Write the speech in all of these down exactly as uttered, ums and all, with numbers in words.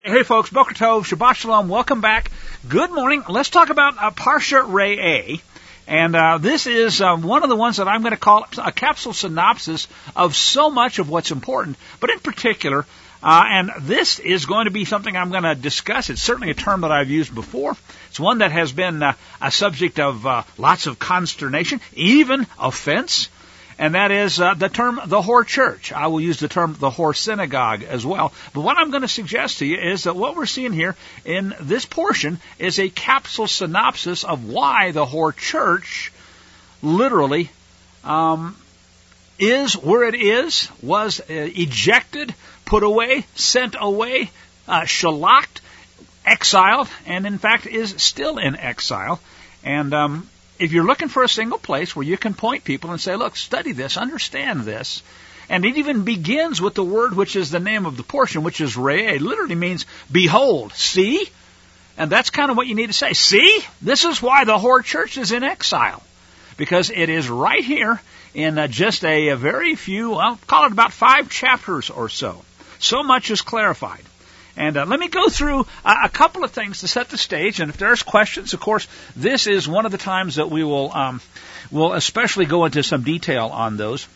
Hey folks, Boker Tov, Shabbat Shalom, welcome back. Good morning. Let's talk about uh, Parsha Re'eh. And uh, this is uh, one of the ones that I'm going to call a capsule synopsis of so much of what's important. But in particular, uh, and this is going to be something I'm going to discuss. It's certainly a term that I've used before. It's one that has been uh, a subject of uh, lots of consternation, even offense. And that is uh, the term the whore church. I will use the term the whore synagogue as well. But what I'm going to suggest to you is that what we're seeing here in this portion is a capsule synopsis of why the whore church literally um, is where it is, was uh, ejected, put away, sent away, uh, shellacked, exiled, and in fact is still in exile. And um if you're looking for a single place where you can point people and say, look, study this, understand this, and it even begins with the word which is the name of the portion, which is Re'eh. It literally means, behold, see? And that's kind of what you need to say. See? This is why the whore church is in exile. Because it is right here in uh, just a, a very few, well, call it about five chapters or so. So much is clarified. And uh, let me go through uh, a couple of things to set the stage. And if there's questions, of course, this is one of the times that we will um, will especially go into some detail on those.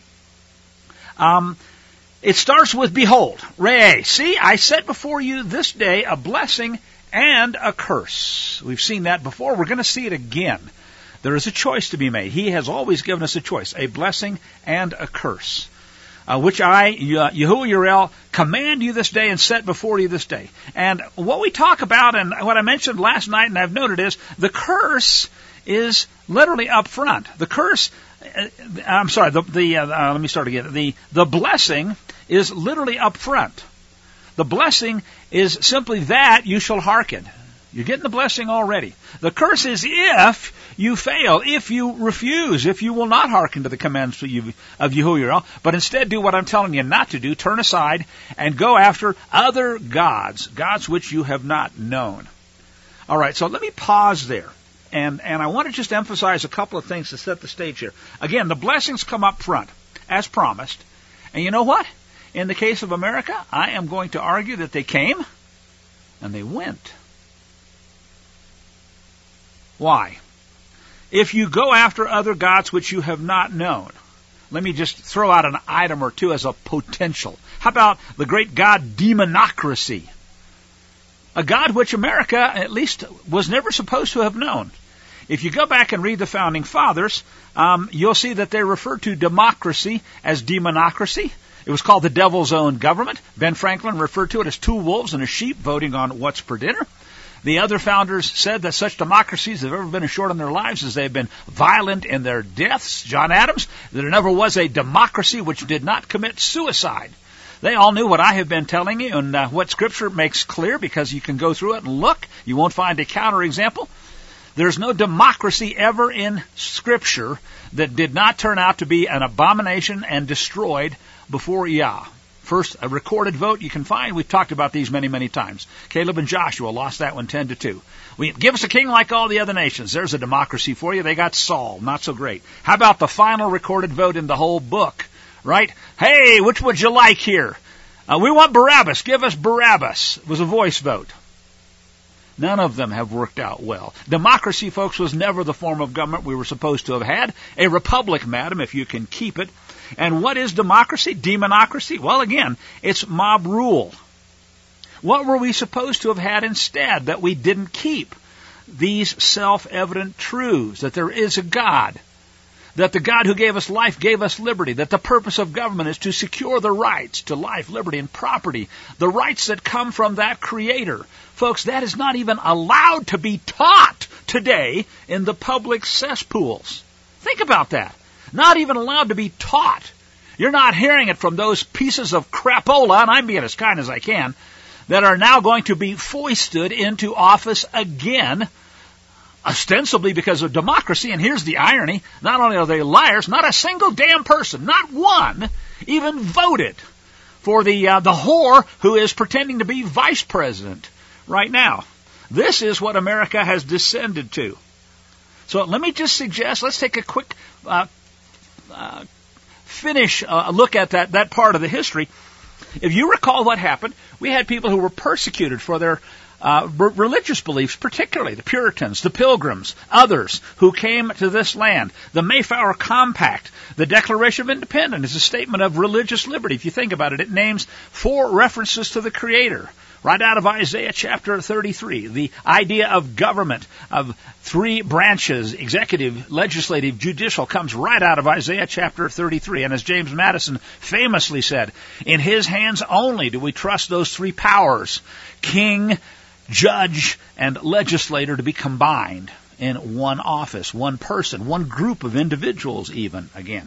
Um, it starts with, behold, Re'eh. See, I set before you this day a blessing and a curse. We've seen that before. We're going to see it again. There is a choice to be made. He has always given us a choice, a blessing and a curse. Uh, which I, uh, Yahuwah Yireh, command you this day and set before you this day. And what we talk about, and what I mentioned last night, and I've noted, is the curse is literally up front. The curse, uh, I'm sorry, the, the uh, uh, let me start again. The, the blessing is literally up front. The blessing is simply that you shall hearken. You're getting the blessing already. The curse is if you fail, if you refuse, if you will not hearken to the commands of Yahuwah Yireh, but instead do what I'm telling you not to do, turn aside and go after other gods, gods which you have not known. All right, so let me pause there. And, and I want to just emphasize a couple of things to set the stage here. Again, the blessings come up front, as promised. And you know what? In the case of America, I am going to argue that they came and they went. Why? If you go after other gods which you have not known, let me just throw out an item or two as a potential. How about the great god demonocracy? A god which America, at least, was never supposed to have known. If you go back and read the Founding Fathers, um, you'll see that they refer to democracy as demonocracy. It was called the devil's own government. Ben Franklin referred to it as two wolves and a sheep voting on what's for dinner. The other founders said that such democracies have ever been as short in their lives as they have been violent in their deaths. John Adams, that there never was a democracy which did not commit suicide. They all knew what I have been telling you and uh, what Scripture makes clear, because you can go through it and look. You won't find a counterexample. There's no democracy ever in Scripture that did not turn out to be an abomination and destroyed before Yah. First, a recorded vote you can find. We've talked about these many, many times. Caleb and Joshua lost that one ten to two. We give us a king like all the other nations. There's a democracy for you. They got Saul. Not so great. How about the final recorded vote in the whole book? Right? Hey, which would you like here? Uh, we want Barabbas. Give us Barabbas. It was a voice vote. None of them have worked out well. Democracy, folks, was never the form of government we were supposed to have had. A republic, madam, if you can keep it. And what is democracy? Demonocracy? Well, again, it's mob rule. What were we supposed to have had instead that we didn't keep? These self-evident truths, that there is a God, that the God who gave us life gave us liberty, that the purpose of government is to secure the rights to life, liberty, and property, the rights that come from that Creator. Folks, that is not even allowed to be taught today in the public cesspools. Think about that. Not even allowed to be taught. You're not hearing it from those pieces of crapola, and I'm being as kind as I can, that are now going to be foisted into office again, ostensibly because of democracy. And here's the irony. Not only are they liars, not a single damn person, not one, even voted for the uh, the whore who is pretending to be vice president right now. This is what America has descended to. So let me just suggest, let's take a quick uh, uh, finish uh, look at that, that part of the history. If you recall what happened, we had people who were persecuted for their uh, r- religious beliefs, particularly the Puritans, the Pilgrims, others who came to this land. The Mayflower Compact, the Declaration of Independence, is a statement of religious liberty. If you think about it, it names four references to the Creator. Right out of Isaiah chapter thirty-three, the idea of government, of three branches, executive, legislative, judicial, comes right out of Isaiah chapter thirty-three. And as James Madison famously said, in his hands only do we trust those three powers, king, judge, and legislator, to be combined in one office, one person, one group of individuals even, again.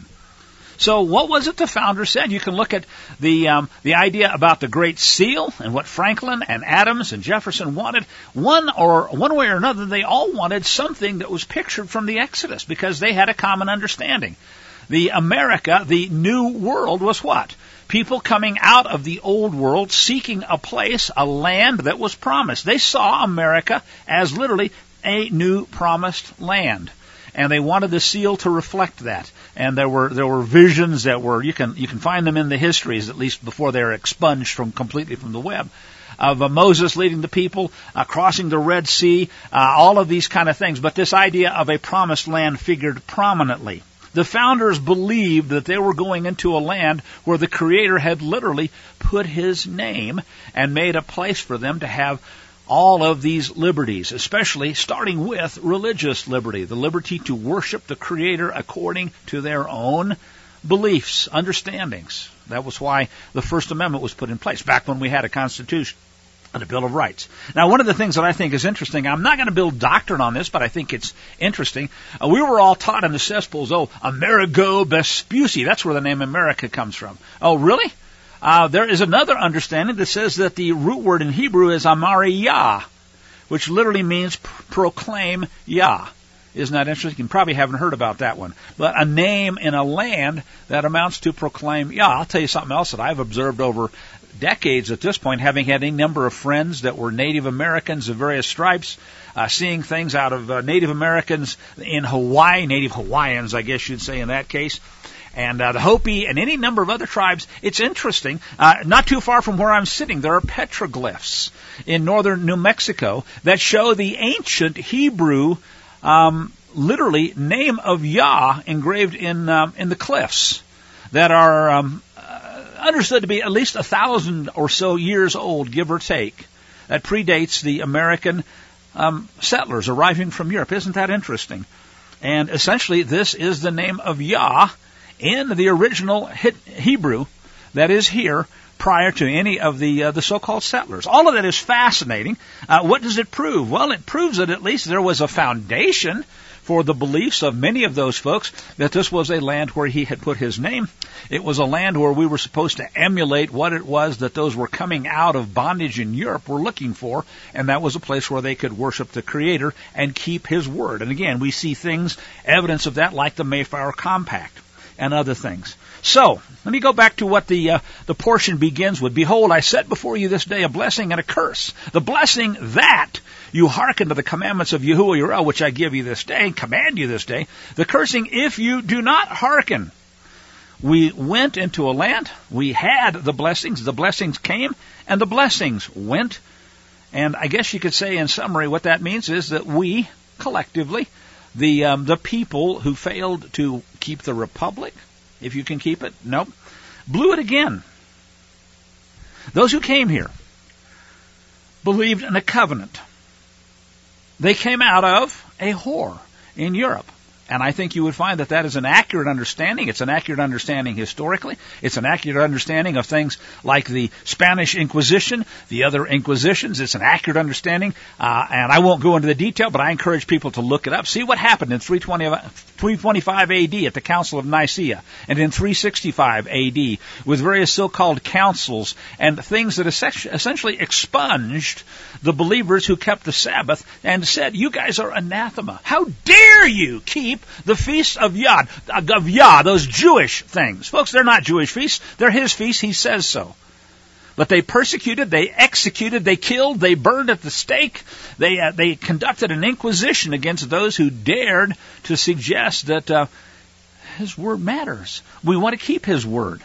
So what was it the founders said? You can look at the um, the idea about the Great Seal and what Franklin and Adams and Jefferson wanted. One or one way or another, they all wanted something that was pictured from the Exodus because they had a common understanding. The America, the New World, was what? People coming out of the old world, seeking a place, a land that was promised. They saw America as literally a new promised land. And they wanted the seal to reflect that. And there were there were visions that were, you can you can find them in the histories, at least before they're expunged from completely from the web, of uh, Moses leading the people, uh, crossing the Red Sea, uh, all of these kind of things. But this idea of a promised land figured prominently. The founders believed that they were going into a land where the Creator had literally put His name and made a place for them to have all of these liberties, especially starting with religious liberty, the liberty to worship the Creator according to their own beliefs, understandings. That was why the First Amendment was put in place, back when we had a Constitution and a Bill of Rights. Now, one of the things that I think is interesting, I'm not going to build doctrine on this, but I think it's interesting. Uh, we were all taught in the cesspools, oh, Amerigo Vespucci, that's where the name America comes from. Oh, really? Uh, there is another understanding that says that the root word in Hebrew is Amariyah, which literally means proclaim Yah. Isn't that interesting? You probably haven't heard about that one. But a name in a land that amounts to proclaim Yah. I'll tell you something else that I've observed over decades at this point, having had a number of friends that were Native Americans of various stripes, uh, seeing things out of uh, Native Americans in Hawaii, Native Hawaiians, I guess you'd say in that case, and uh, the Hopi, and any number of other tribes. It's interesting. Uh, not too far from where I'm sitting, there are petroglyphs in northern New Mexico that show the ancient Hebrew, um, literally, name of Yah engraved in um, in the cliffs that are um, uh, understood to be at least a thousand or so years old, give or take. That predates the American um, settlers arriving from Europe. Isn't that interesting? And essentially, this is the name of Yah in the original Hebrew that is here prior to any of the uh, the so-called settlers. All of that is fascinating. Uh, what does it prove? Well, it proves that at least there was a foundation for the beliefs of many of those folks that this was a land where He had put His name. It was a land where we were supposed to emulate what it was that those were coming out of bondage in Europe were looking for, and that was a place where they could worship the Creator and keep His word. And again, we see things, evidence of that, like the Mayflower Compact and other things. So, let me go back to what the uh, the portion begins with. Behold, I set before you this day a blessing and a curse. The blessing that you hearken to the commandments of Yahuwah your El, which I give you this day, command you this day. The cursing, if you do not hearken. We went into a land, we had the blessings, the blessings came, and the blessings went. And I guess you could say in summary what that means is that we, collectively, The um, the people who failed to keep the republic, if you can keep it, nope, blew it again. Those who came here believed in a covenant. They came out of a whore in Europe. And I think you would find that that is an accurate understanding. It's an accurate understanding historically. It's an accurate understanding of things like the Spanish Inquisition, the other Inquisitions. It's an accurate understanding. Uh, and I won't go into the detail, but I encourage people to look it up. See what happened in three twenty-five A D at the Council of Nicaea, and in three sixty-five A D with various so-called councils and things that essentially expunged the believers who kept the Sabbath and said, you guys are anathema. How dare you keep the feast of Yah, of Yah, those Jewish things. Folks, they're not Jewish feasts. They're His feasts. He says so. But they persecuted, they executed, they killed, they burned at the stake. They uh, they conducted an inquisition against those who dared to suggest that uh, His word matters. We want to keep His word.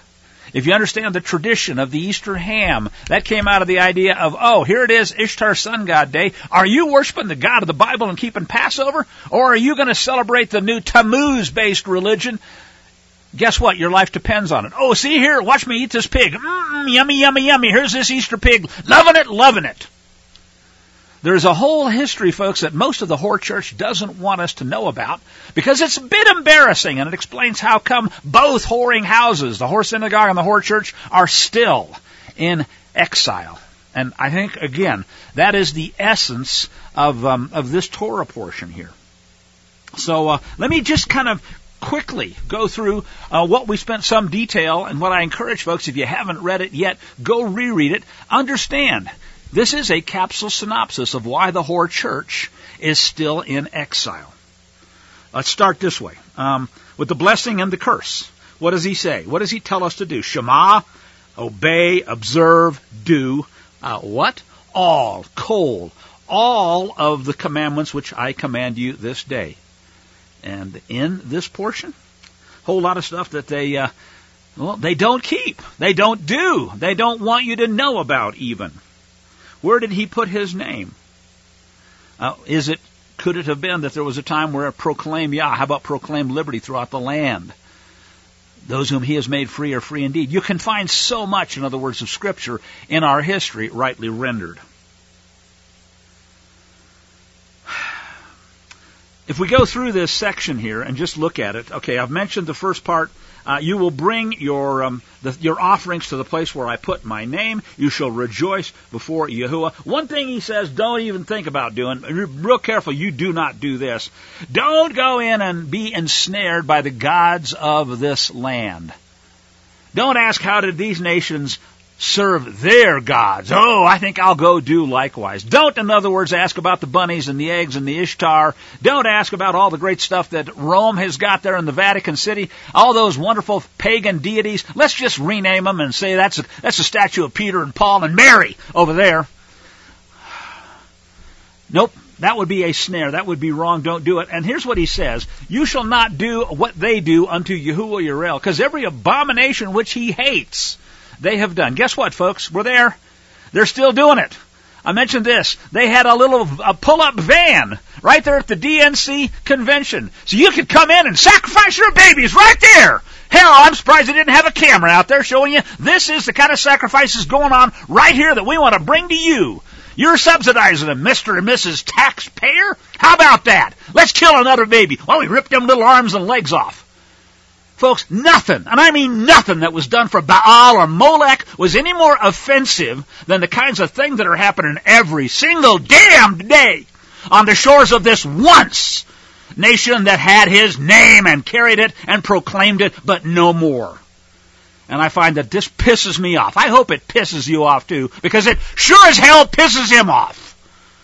If you understand the tradition of the Easter ham, that came out of the idea of, oh, here it is, Ishtar Sun God Day. Are you worshiping the God of the Bible and keeping Passover? Or are you going to celebrate the new Tammuz-based religion? Guess what? Your life depends on it. Oh, see here, watch me eat this pig. Mmm, yummy, yummy, yummy. Here's this Easter pig. Loving it, loving it. There's a whole history, folks, that most of the whore church doesn't want us to know about because it's a bit embarrassing, and it explains how come both whoring houses, the whore synagogue and the whore church, are still in exile. And I think, again, that is the essence of um, of this Torah portion here. So uh, let me just kind of quickly go through uh, what we spent some detail, and what I encourage folks, if you haven't read it yet, go reread it. Understand, this is a capsule synopsis of why the whore church is still in exile. Let's start this way, um, with the blessing and the curse. What does he say? What does he tell us to do? Shema, obey, observe, do. Uh, what? All, kol, all of the commandments which I command you this day. And in this portion, a whole lot of stuff that they, uh, well, they don't keep. They don't do. They don't want you to know about even. Where did he put his name? Uh, is it, could it have been that there was a time where it proclaimed Yah? How about proclaim liberty throughout the land? Those whom he has made free are free indeed. You can find so much, in other words, of Scripture in our history rightly rendered. If we go through this section here and just look at it, okay, I've mentioned the first part. Uh, you will bring your um, the, your offerings to the place where I put my name. You shall rejoice before Yahuwah. One thing he says, don't even think about doing. Real careful, you do not do this. Don't go in and be ensnared by the gods of this land. Don't ask, how did these nations serve their gods? Oh, I think I'll go do likewise. Don't, in other words, ask about the bunnies and the eggs and the Ishtar. Don't ask about all the great stuff that Rome has got there in the Vatican City, all those wonderful pagan deities. Let's just rename them and say that's a, that's a statue of Peter and Paul and Mary over there. Nope, that would be a snare. That would be wrong. Don't do it. And here's what he says. You shall not do what they do unto Yahuwah Yireh, because every abomination which he hates, they have done. Guess what, folks? We're there. They're still doing it. I mentioned this. They had a little a pull-up van right there at the D N C convention. So you could come in and sacrifice your babies right there. Hell, I'm surprised they didn't have a camera out there showing you this is the kind of sacrifices going on right here that we want to bring to you. You're subsidizing them, Mister and Missus Taxpayer. How about that? Let's kill another baby. Well, we ripped them little arms and legs off. Folks, nothing, and I mean nothing that was done for Baal or Molech was any more offensive than the kinds of things that are happening every single damned day on the shores of this once nation that had his name and carried it and proclaimed it, but no more. And I find that this pisses me off. I hope it pisses you off too, because it sure as hell pisses him off.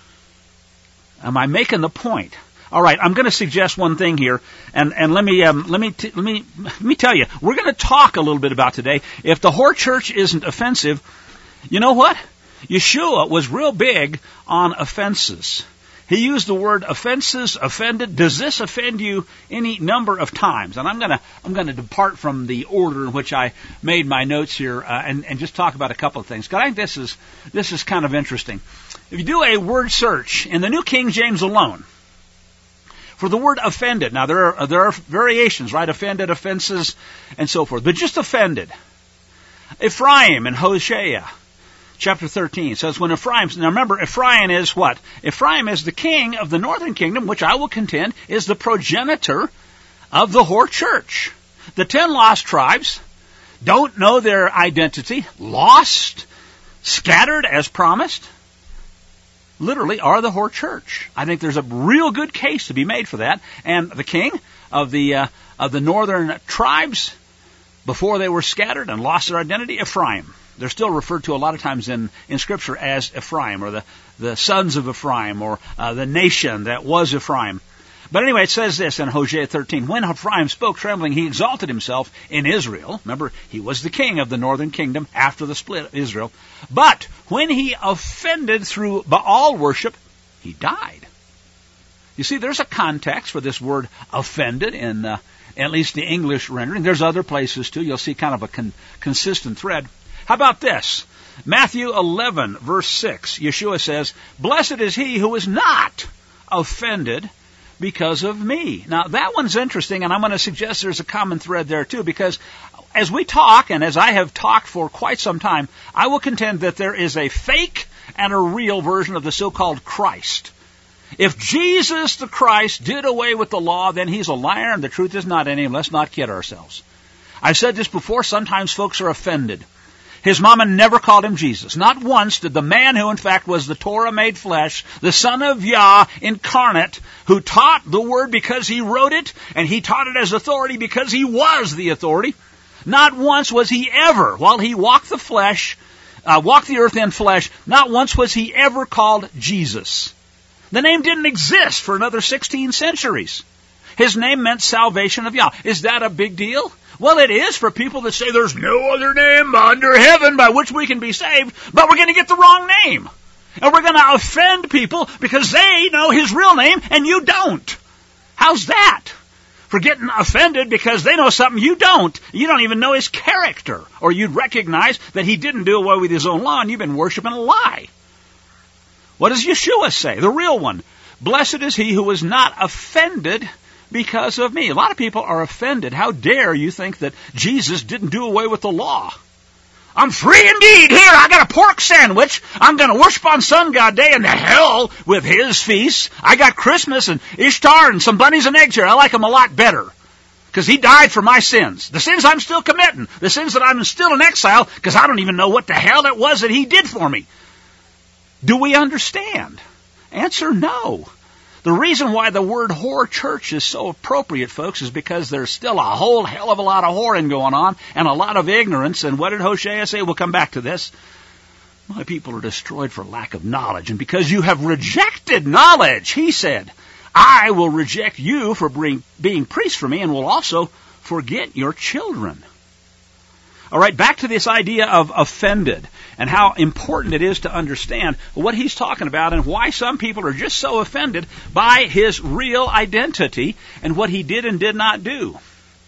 Am I making the point? All right, I'm going to suggest one thing here, and and let me um, let me t- let me let me tell you, we're going to talk a little bit about today. If the whore church isn't offensive, you know what? Yeshua was real big on offenses. He used the word offenses, offended. Does this offend you any number of times? And I'm going to I'm going to depart from the order in which I made my notes here, uh, and and just talk about a couple of things. Because I think this is this is kind of interesting. If you do a word search in the New King James alone for the word offended. Now, there are, there are variations, right? Offended, offenses, and so forth. But just offended. Ephraim in Hosea, chapter thirteen, says, when Ephraim... Now, remember, Ephraim is what? Ephraim is the king of the northern kingdom, which I will contend is the progenitor of the whore church. The ten lost tribes don't know their identity, lost, scattered as promised, literally are the whore church. I think there's a real good case to be made for that. And the king of the uh, of the northern tribes, before they were scattered and lost their identity, Ephraim. They're still referred to a lot of times in, in Scripture as Ephraim, or the, the sons of Ephraim, or uh, the nation that was Ephraim. But anyway, it says this in Hosea thirteen. When Ephraim spoke trembling, he exalted himself in Israel. Remember, he was the king of the northern kingdom after the split of Israel. But when he offended through Baal worship, he died. You see, there's a context for this word offended in uh, at least the English rendering. There's other places too. You'll see kind of a con- consistent thread. How about this? Matthew eleven, verse six, Yeshua says, "Blessed is he who is not offended because of me." Now, that one's interesting, and I'm going to suggest there's a common thread there too, because as we talk, and as I have talked for quite some time, I will contend that there is a fake and a real version of the so-called Christ. If Jesus the Christ did away with the law, then he's a liar and the truth is not in him. Let's not kid ourselves. I've said this before, sometimes folks are offended. His mama never called him Jesus. Not once did the man who in fact was the Torah made flesh, the Son of Yah incarnate, who taught the Word because he wrote it, and he taught it as authority because he was the authority. Not once was he ever, while he walked the flesh, uh, walked the earth in flesh, not once was he ever called Jesus. The name didn't exist for another sixteen centuries. His name meant salvation of Yah. Is that a big deal? Well, it is for people that say there's no other name under heaven by which we can be saved, but we're going to get the wrong name. And we're going to offend people because they know his real name and you don't. How's that? For getting offended because they know something you don't. You don't even know his character. Or you'd recognize that he didn't do away with his own law and you've been worshiping a lie. What does Yeshua say? The real one. Blessed is he who is not offended because of me. A lot of people are offended. How dare you think that Jesus didn't do away with the law? I'm free indeed. Here, I got a pork sandwich. I'm going to worship on Sun God Day and the hell with his feasts. I got Christmas and Ishtar and some bunnies and eggs here. I like them a lot better because he died for my sins. The sins I'm still committing. The sins that I'm still in exile because I don't even know what the hell it was that he did for me. Do we understand? Answer no. The reason why the word whore church is so appropriate, folks, is because there's still a whole hell of a lot of whoring going on and a lot of ignorance. And what did Hosea say? We'll come back to this. My people are destroyed for lack of knowledge. And because you have rejected knowledge, he said, I will reject you for being, being priests for me and will also forget your children. All right, back to this idea of offended and how important it is to understand what he's talking about and why some people are just so offended by his real identity and what he did and did not do.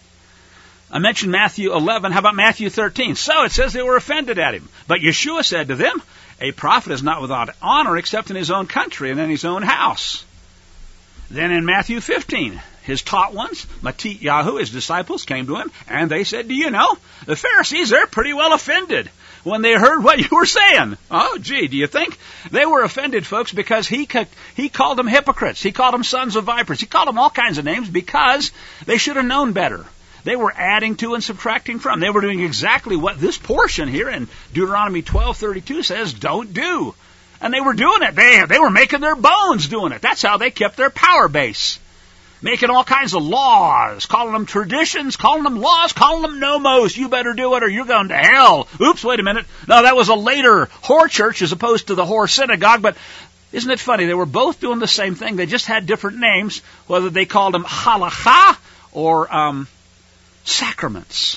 I mentioned Matthew eleven. How about Matthew thirteen? So it says they were offended at him. But Yeshua said to them, a prophet is not without honor except in his own country and in his own house. Then in Matthew fifteen, his taught ones, Matityahu, his disciples, came to him, and they said, do you know, the Pharisees, they're pretty well offended when they heard what you were saying. Oh, gee, do you think? They were offended, folks, because he he called them hypocrites. He called them sons of vipers. He called them all kinds of names because they should have known better. They were adding to and subtracting from. They were doing exactly what this portion here in Deuteronomy twelve thirty-two says, don't do. And they were doing it. They, they were making their bones doing it. That's how they kept their power base. Making all kinds of laws, calling them traditions, calling them laws, calling them nomos. You better do it or you're going to hell. Oops, wait a minute. No, that was a later whore church as opposed to the whore synagogue. But isn't it funny? They were both doing the same thing. They just had different names, whether they called them halakha or um, sacraments.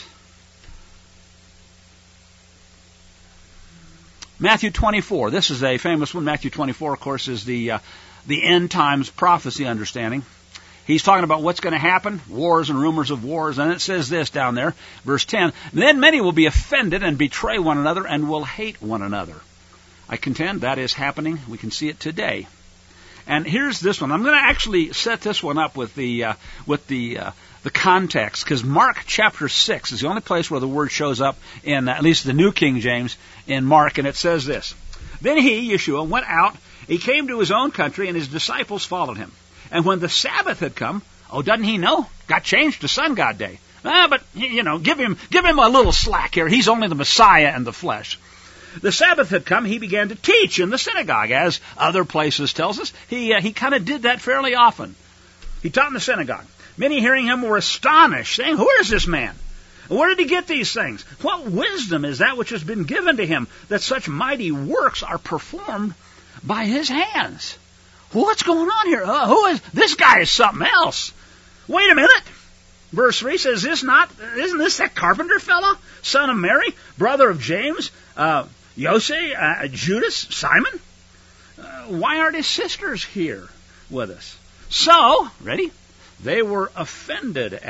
Matthew twenty-four. This is a famous one. Matthew twenty-four, of course, is the uh, the end times prophecy understanding. He's talking about what's going to happen, wars and rumors of wars, and it says this down there, verse ten, then many will be offended and betray one another and will hate one another. I contend that is happening. We can see it today. And here's this one. I'm going to actually set this one up with the uh, with the uh, the context, because Mark chapter six is the only place where the word shows up in, uh, at least the New King James, in Mark, and it says this. Then he, Yeshua, went out, he came to his own country, and his disciples followed him. And when the Sabbath had come, oh, doesn't he know? Got changed to Sun God Day. Ah, but, you know, give him give him a little slack here. He's only the Messiah and the flesh. The Sabbath had come, he began to teach in the synagogue, as other places tells us. He uh, he kind of did that fairly often. He taught in the synagogue. Many hearing him were astonished, saying, who is this man? Where did he get these things? What wisdom is that which has been given to him, that such mighty works are performed by his hands? What's going on here? Uh, who is this guy? Is something else. Wait a minute. Verse three says, "This not isn't this that carpenter fellow, son of Mary, brother of James, uh, Jose, uh, Judas, Simon? Uh, why aren't his sisters here with us?" So, ready? They were offended at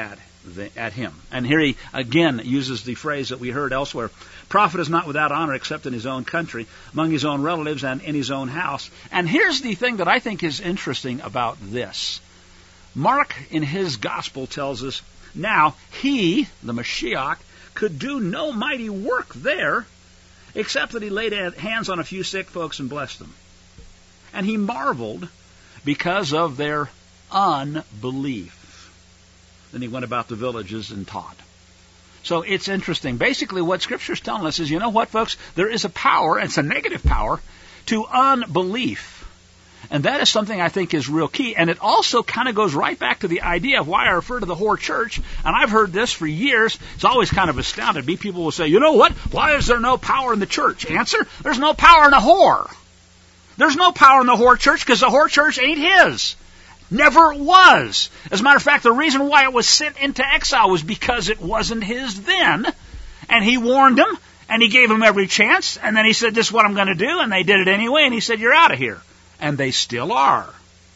the, at him. And here he again uses the phrase that we heard elsewhere. Prophet is not without honor except in his own country, among his own relatives, and in his own house. And here's the thing that I think is interesting about this. Mark in his gospel tells us, now he, the Mashiach, could do no mighty work there, except that he laid hands on a few sick folks and blessed them. And he marveled because of their unbelief. Then he went about the villages and taught. So it's interesting. Basically what Scripture's telling us is, you know what, folks? There is a power, and it's a negative power, to unbelief. And that is something I think is real key. And it also kind of goes right back to the idea of why I refer to the whore church. And I've heard this for years. It's always kind of astounded me. People will say, you know what? Why is there no power in the church? Answer, there's no power in the whore. There's no power in the whore church because the whore church ain't his. Never was. As a matter of fact, the reason why it was sent into exile was because it wasn't his then. And he warned them, and he gave them every chance. And then he said, this is what I'm going to do. And they did it anyway. And he said, you're out of here. And they still are.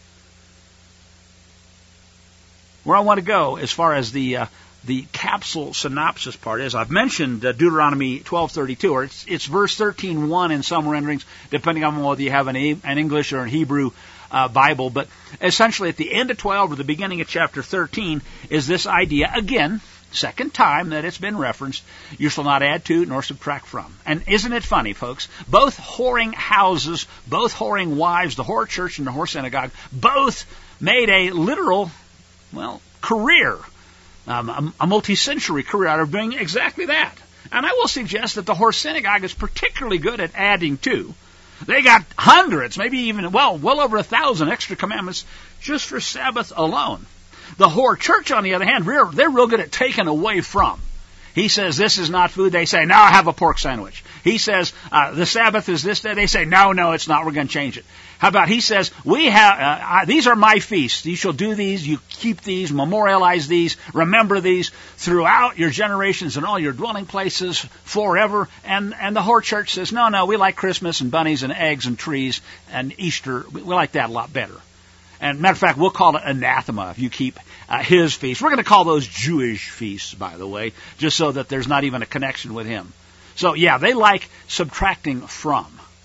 Where I want to go as far as the uh, the capsule synopsis part is, I've mentioned uh, Deuteronomy twelve thirty-two, or it's, it's verse thirteen one in some renderings, depending on whether you have an, an English or an Hebrew uh, Bible. But essentially at the end of twelve or the beginning of chapter thirteen is this idea, again, second time that it's been referenced, you shall not add to nor subtract from. And isn't it funny, folks? Both whoring houses, both whoring wives, the whore church and the whore synagogue, both made a literal, well, career, um, a, a multi-century career out of doing exactly that. And I will suggest that the whore synagogue is particularly good at adding to. They got hundreds, maybe even, well, well over a thousand extra commandments just for Sabbath alone. The whore church, on the other hand, they're, they're real good at taking away from. He says, this is not food. They say, no, I have a pork sandwich. He says, uh, the Sabbath is this day. They say, no, no, it's not. We're going to change it. How about, he says, we have, uh, I, these are my feasts. You shall do these. You keep these, memorialize these, remember these throughout your generations and all your dwelling places forever. And, and the whore church says, no, no, we like Christmas and bunnies and eggs and trees and Easter. We like that a lot better. And matter of fact, we'll call it anathema if you keep uh, his feast. We're going to call those Jewish feasts, by the way, just so that there's not even a connection with him. So, yeah, they like subtracting from.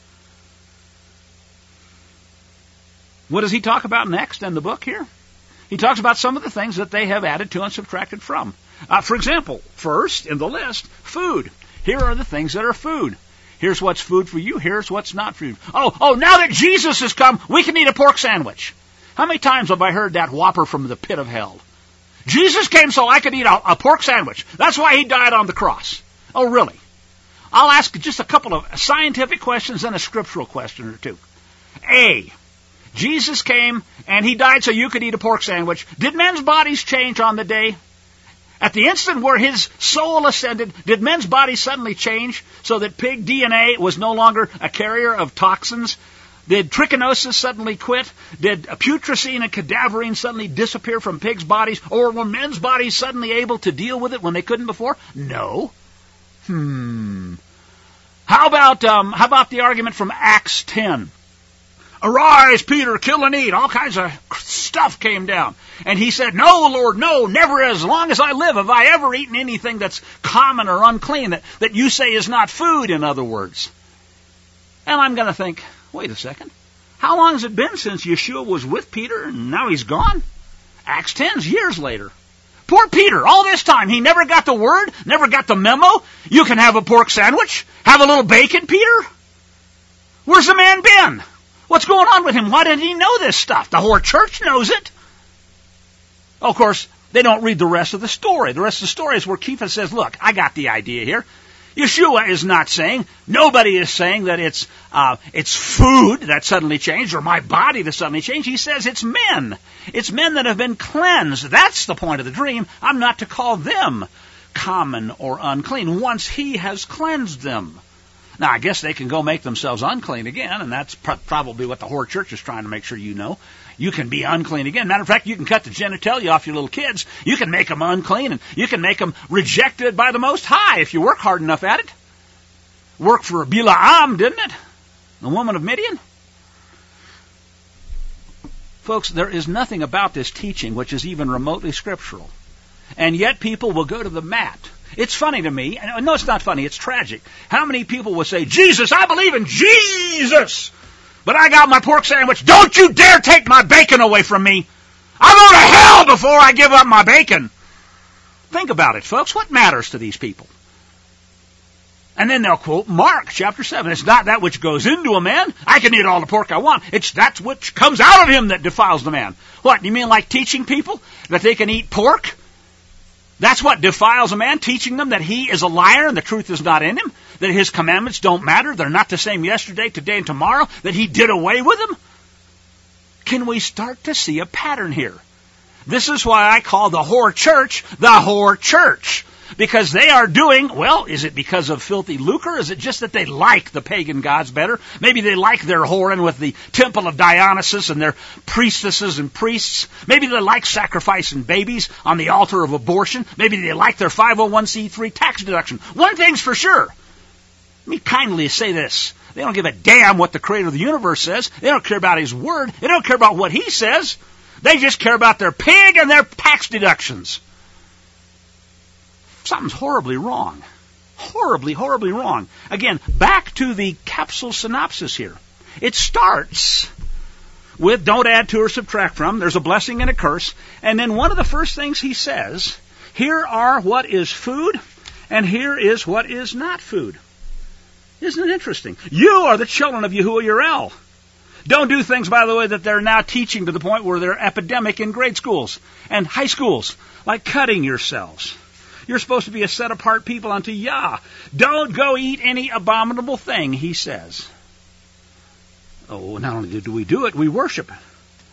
What does he talk about next in the book here? He talks about some of the things that they have added to and subtracted from. Uh, for example, first in the list, food. Here are the things that are food. Here's what's food for you. Here's what's not food. Oh, oh, now that Jesus has come, we can eat a pork sandwich. How many times have I heard that whopper from the pit of hell? Jesus came so I could eat a, a pork sandwich. That's why he died on the cross. Oh, really? I'll ask just a couple of scientific questions and a scriptural question or two. A, Jesus came and he died so you could eat a pork sandwich. Did men's bodies change on the day? At the instant where his soul ascended, did men's bodies suddenly change so that pig D N A was no longer a carrier of toxins? Did trichinosis suddenly quit? Did putrescine and cadaverine suddenly disappear from pigs' bodies? Or were men's bodies suddenly able to deal with it when they couldn't before? No. Hmm. How about um, how about the argument from Acts ten? Arise, Peter, kill and eat. All kinds of stuff came down. And he said, no, Lord, no, never as long as I live have I ever eaten anything that's common or unclean, that, that you say is not food, in other words. And I'm going to think, wait a second. How long has it been since Yeshua was with Peter and now he's gone? Acts ten's years later. Poor Peter, all this time, he never got the word, never got the memo. You can have a pork sandwich, have a little bacon, Peter. Where's the man been? What's going on with him? Why didn't he know this stuff? The whore church knows it. Of course, they don't read the rest of the story. The rest of the story is where Kepha says, look, I got the idea here. Yeshua is not saying, nobody is saying that it's uh, it's food that suddenly changed or my body that suddenly changed. He says it's men. It's men that have been cleansed. That's the point of the dream. I'm not to call them common or unclean once he has cleansed them. Now, I guess they can go make themselves unclean again, and that's pr- probably what the whore church is trying to make sure you know. You can be unclean again. Matter of fact, you can cut the genitalia off your little kids. You can make them unclean, and you can make them rejected by the Most High if you work hard enough at it. Worked for Bilaam, didn't it? The woman of Midian. Folks, there is nothing about this teaching which is even remotely scriptural. And yet people will go to the mat. It's funny to me. No, it's not funny. It's tragic. How many people will say, Jesus, I believe in Jesus, but I got my pork sandwich. Don't you dare take my bacon away from me. I'll go to hell before I give up my bacon. Think about it, folks. What matters to these people? And then they'll quote Mark chapter seven. It's not that which goes into a man. I can eat all the pork I want. It's that which comes out of him that defiles the man. What, you mean like teaching people that they can eat pork? That's what defiles a man, teaching them that he is a liar and the truth is not in him, that his commandments don't matter, they're not the same yesterday, today, and tomorrow, that he did away with them? Can we start to see a pattern here? This is why I call the whore church the whore church. Because they are doing, well, is it because of filthy lucre? Is it just that they like the pagan gods better? Maybe they like their whoring with the temple of Dionysus and their priestesses and priests. Maybe they like sacrificing babies on the altar of abortion. Maybe they like their five oh one c three tax deduction. One thing's for sure. Let me kindly say this. They don't give a damn what the creator of the universe says. They don't care about his word. They don't care about what he says. They just care about their pig and their tax deductions. Something's horribly wrong. Horribly, horribly wrong. Again, back to the capsule synopsis here. It starts with don't add to or subtract from. There's a blessing and a curse. And then one of the first things he says, here are what is food and here is what is not food. Isn't it interesting? You are the children of Yahuwah. Don't do things, by the way, that they're now teaching to the point where they're epidemic in grade schools and high schools, like cutting yourselves. You're supposed to be a set-apart people unto Yah. Don't go eat any abominable thing, he says. Oh, not only do we do it, we worship it.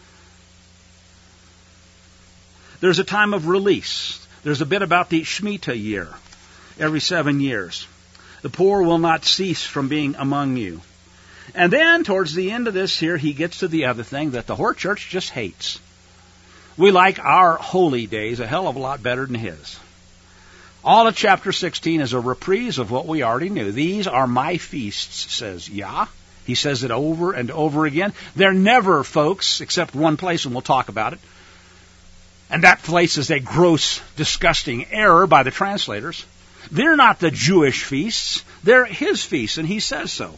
There's a time of release. There's a bit about the Shemitah year, every seven years. The poor will not cease from being among you. And then, towards the end of this here, he gets to the other thing that the whore church just hates. We like our holy days a hell of a lot better than his. All of chapter sixteen is a reprise of what we already knew. These are my feasts, says Yah. He says it over and over again. They're never, folks, except one place, and we'll talk about it. And that place is a gross, disgusting error by the translators. They're not the Jewish feasts. They're his feasts, and he says so.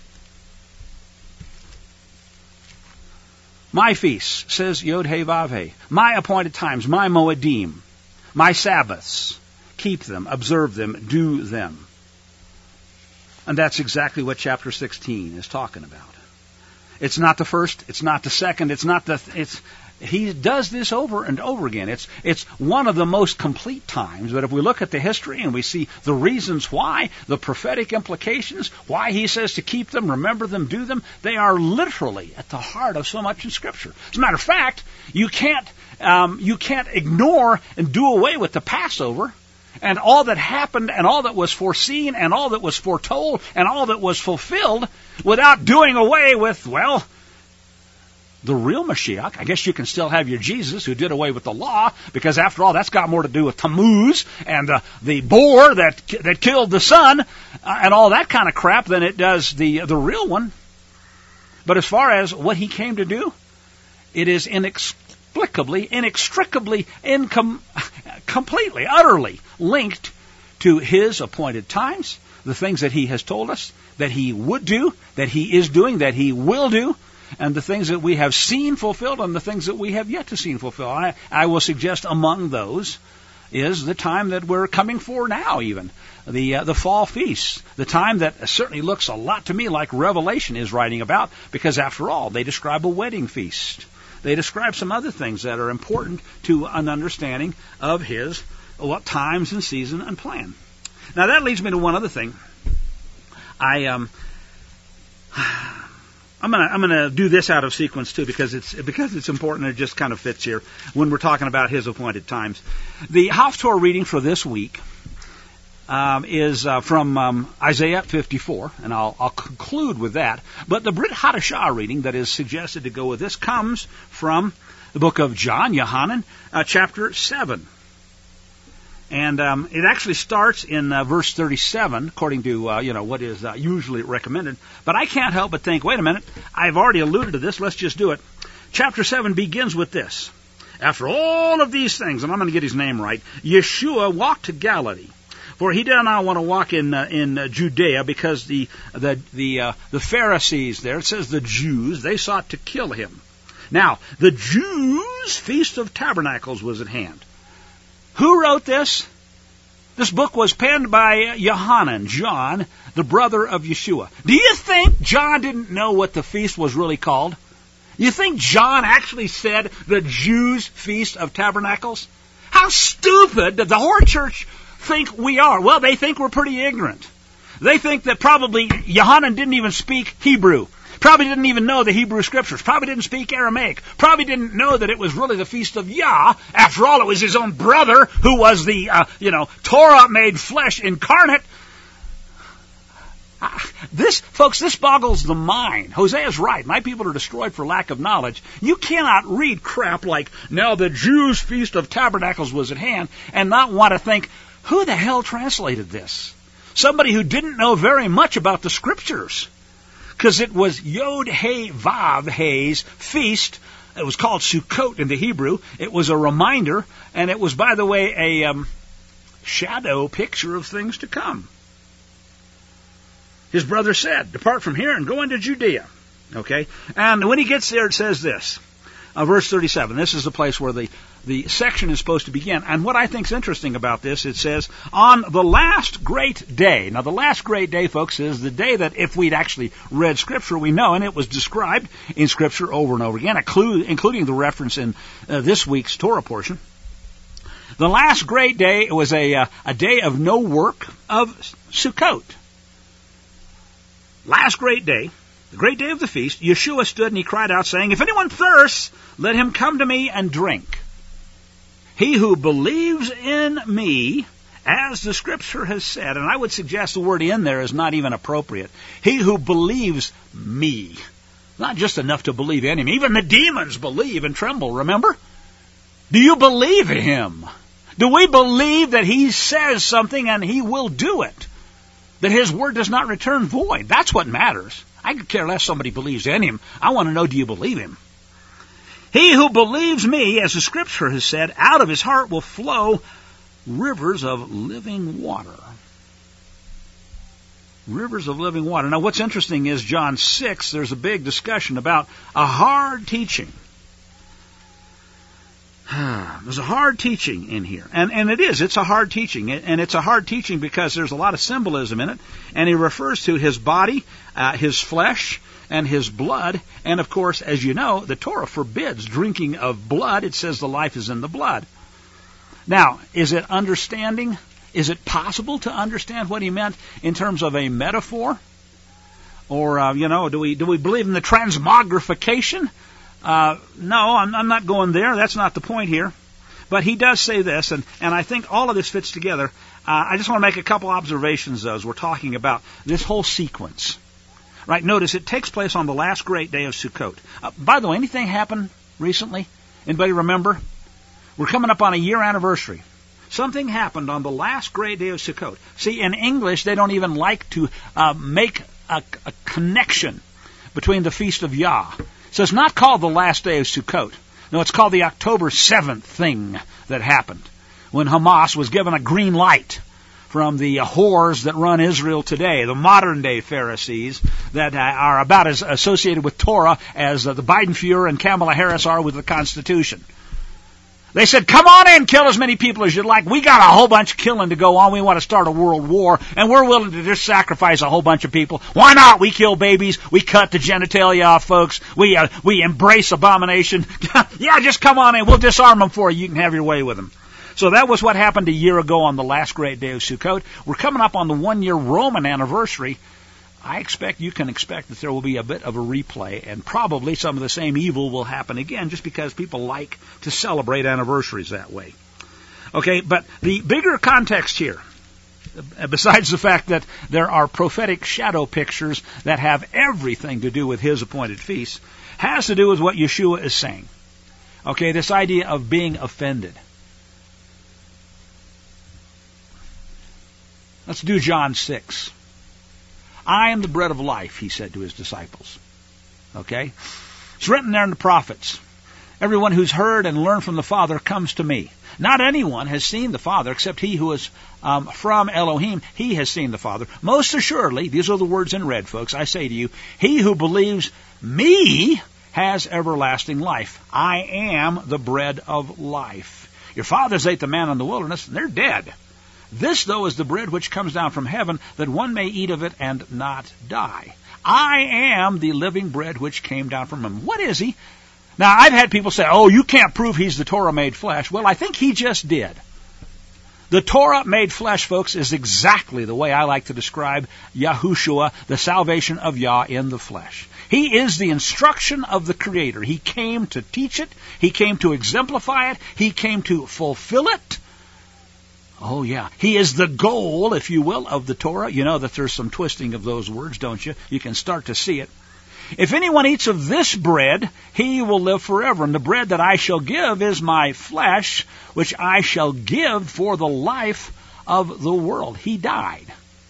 My feasts, says Yod-Heh-Vav-Heh. My appointed times, my Moedim, my Sabbaths. Keep them, observe them, do them. And that's exactly what chapter sixteen is talking about. It's not the first, it's not the second, it's not the, it's, he does this over and over again. It's, it's one of the most complete times, but if we look at the history and we see the reasons why, the prophetic implications, why he says to keep them, remember them, do them, they are literally at the heart of so much in Scripture. As a matter of fact, you can't, um, you can't ignore and do away with the Passover, and all that happened, and all that was foreseen, and all that was foretold, and all that was fulfilled, without doing away with, well, the real Mashiach. I guess you can still have your Jesus who did away with the law, because after all, that's got more to do with Tammuz, and uh, the boar that that killed the son, uh, and all that kind of crap, than it does the, the real one. But as far as what he came to do, it is inexplicable. Inexplicably, inextricably, incom- completely, utterly linked to his appointed times, the things that he has told us that he would do, that he is doing, that he will do, and the things that we have seen fulfilled and the things that we have yet to see fulfilled. I, I will suggest among those is the time that we're coming for now even, the uh, the fall feasts, the time that certainly looks a lot to me like Revelation is writing about, because after all, they describe a wedding feast. They describe some other things that are important to an understanding of his what times and season and plan. Now that leads me to one other thing. I um, I'm gonna I'm gonna do this out of sequence too because it's because it's important. It just kind of fits here when we're talking about his appointed times. The Haftorah reading for this week Um, is uh, from um, Isaiah fifty-four, and I'll, I'll conclude with that. But the Brit Hadashah reading that is suggested to go with this comes from the book of John, Yohanan, uh, chapter seven. And um, it actually starts in uh, verse thirty-seven, according to uh, you know what is uh, usually recommended. But I can't help but think, wait a minute, I've already alluded to this, let's just do it. Chapter seven begins with this. After all of these things, and I'm going to get his name right, Yeshua walked to Galilee. For he did not want to walk in uh, in uh, Judea, because the the the uh, the Pharisees there, it says the Jews, they sought to kill him. Now, the Jews' Feast of Tabernacles was at hand. Who wrote this? This book was penned by Yohanan, John, the brother of Yeshua. Do you think John didn't know what the feast was really called? You think John actually said the Jews' Feast of Tabernacles? How stupid did the whole church think we are? Well, they think we're pretty ignorant. They think that probably Yohanan didn't even speak Hebrew. Probably didn't even know the Hebrew Scriptures. Probably didn't speak Aramaic. Probably didn't know that it was really the Feast of Yah. After all, it was his own brother who was the, uh, you know, Torah made flesh incarnate. This, folks, this boggles the mind. Hosea's right. My people are destroyed for lack of knowledge. You cannot read crap like, now the Jews' Feast of Tabernacles was at hand, and not want to think, who the hell translated this? Somebody who didn't know very much about the Scriptures. Because it was Yod He Vav He's feast. It was called Sukkot in the Hebrew. It was a reminder, and it was, by the way, a um, shadow picture of things to come. His brother said, depart from here and go into Judea. Okay? And when he gets there, it says this. Uh, verse thirty-seven. This is the place where the, the section is supposed to begin. And what I think is interesting about this, it says, on the last great day. Now, the last great day, folks, is the day that if we'd actually read Scripture, we know, and it was described in Scripture over and over again, including the reference in uh, this week's Torah portion. The last great day was a, uh, a day of no work of Sukkot. Last great day, the great day of the feast, Yeshua stood and he cried out, saying, if anyone thirsts, let him come to me and drink. He who believes in me, as the Scripture has said, and I would suggest the word in there is not even appropriate. He who believes me. Not just enough to believe in him. Even the demons believe and tremble, remember? Do you believe him? Do we believe that he says something and he will do it? That his word does not return void. That's what matters. I could care less somebody believes in him. I want to know, do you believe him? He who believes me, as the Scripture has said, out of his heart will flow rivers of living water. Rivers of living water. Now what's interesting is John six, there's a big discussion about a hard teaching. There's a hard teaching in here. And, and it is. It's a hard teaching. And it's a hard teaching because there's a lot of symbolism in it. And he refers to his body, uh, his flesh, and his blood. And, of course, as you know, the Torah forbids drinking of blood. It says the life is in the blood. Now, is it understanding? Is it possible to understand what he meant in terms of a metaphor? Or, uh, you know, do we do we believe in the transmogrification? Uh, no, I'm, I'm not going there. That's not the point here. But he does say this, and, and I think all of this fits together. Uh, I just want to make a couple observations, though, as we're talking about this whole sequence. Right, notice it takes place on the last great day of Sukkot. Uh, by the way, anything happened recently? Anybody remember? We're coming up on a year anniversary. Something happened on the last great day of Sukkot. See, in English, they don't even like to uh, make a, a connection between the Feast of Yah. So it's not called the last day of Sukkot. No, it's called the October seventh thing that happened when Hamas was given a green light from the whores that run Israel today, the modern-day Pharisees that uh, are about as associated with Torah as uh, the Biden-Fuhrer and Kamala Harris are with the Constitution. They said, come on in, kill as many people as you'd like. We got a whole bunch of killing to go on. We want to start a world war, and we're willing to just sacrifice a whole bunch of people. Why not? We kill babies. We cut the genitalia off, folks. We uh, we embrace abomination. Yeah, just come on in. We'll disarm them for you. You can have your way with them. So that was what happened a year ago on the last great day of Sukkot. We're coming up on the one-year Roman anniversary. I expect you can expect that there will be a bit of a replay, and probably some of the same evil will happen again just because people like to celebrate anniversaries that way. Okay, but the bigger context here, besides the fact that there are prophetic shadow pictures that have everything to do with his appointed feasts, has to do with what Yeshua is saying. Okay, this idea of being offended. Let's do John six. I am the bread of life, he said to his disciples. Okay? It's written there in the prophets. Everyone who's heard and learned from the Father comes to me. Not anyone has seen the Father except he who is um, from Elohim. He has seen the Father. Most assuredly, these are the words in red, folks, I say to you, he who believes me has everlasting life. I am the bread of life. Your fathers ate the manna in the wilderness, and they're dead. This, though, is the bread which comes down from heaven, that one may eat of it and not die. I am the living bread which came down from him. What is he? Now, I've had people say, oh, you can't prove he's the Torah made flesh. Well, I think he just did. The Torah made flesh, folks, is exactly the way I like to describe Yahushua, the salvation of Yah in the flesh. He is the instruction of the Creator. He came to teach it. He came to exemplify it. He came to fulfill it. Oh, yeah. He is the goal, if you will, of the Torah. You know that there's some twisting of those words, don't you? You can start to see it. If anyone eats of this bread, he will live forever. And the bread that I shall give is my flesh, which I shall give for the life of the world. He died.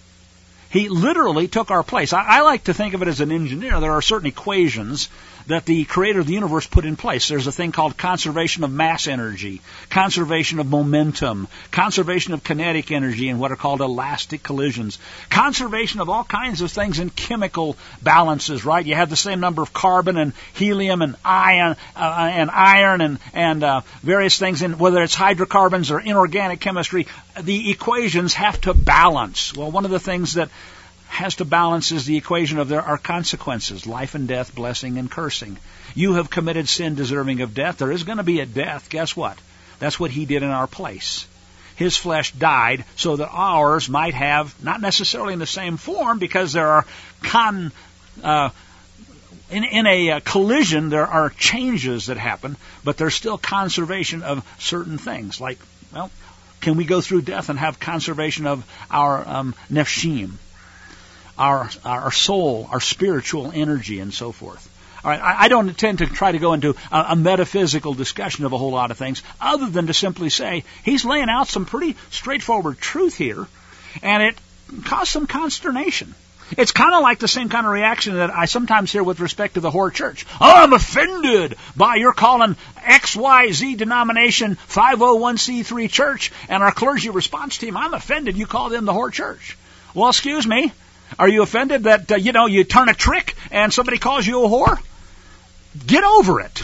He literally took our place. I, I like to think of it as an engineer. There are certain equations that the Creator of the universe put in place. There's a thing called conservation of mass energy, conservation of momentum, conservation of kinetic energy and what are called elastic collisions, conservation of all kinds of things in chemical balances, right? You have the same number of carbon and helium and iron uh, and iron and, and uh, various things, in whether it's hydrocarbons or inorganic chemistry, the equations have to balance. Well, one of the things that has to balance is the equation of there are consequences, life and death, blessing and cursing. You have committed sin deserving of death. There is going to be a death. Guess what? That's what he did in our place. His flesh died so that ours might have, not necessarily in the same form, because there are con, uh, in, in a uh, collision, there are changes that happen, but there's still conservation of certain things. Like, well, can we go through death and have conservation of our um, nefshim? Our our soul, our spiritual energy, and so forth. All right, I, I don't intend to try to go into a, a metaphysical discussion of a whole lot of things, other than to simply say he's laying out some pretty straightforward truth here, and it caused some consternation. It's kind of like the same kind of reaction that I sometimes hear with respect to the Hor Church. Oh, I'm offended by your calling X Y Z denomination five oh one c three church, and our clergy response team, I'm offended you call them the Hor Church. Well, excuse me. Are you offended that, uh, you know, you turn a trick and somebody calls you a whore? Get over it.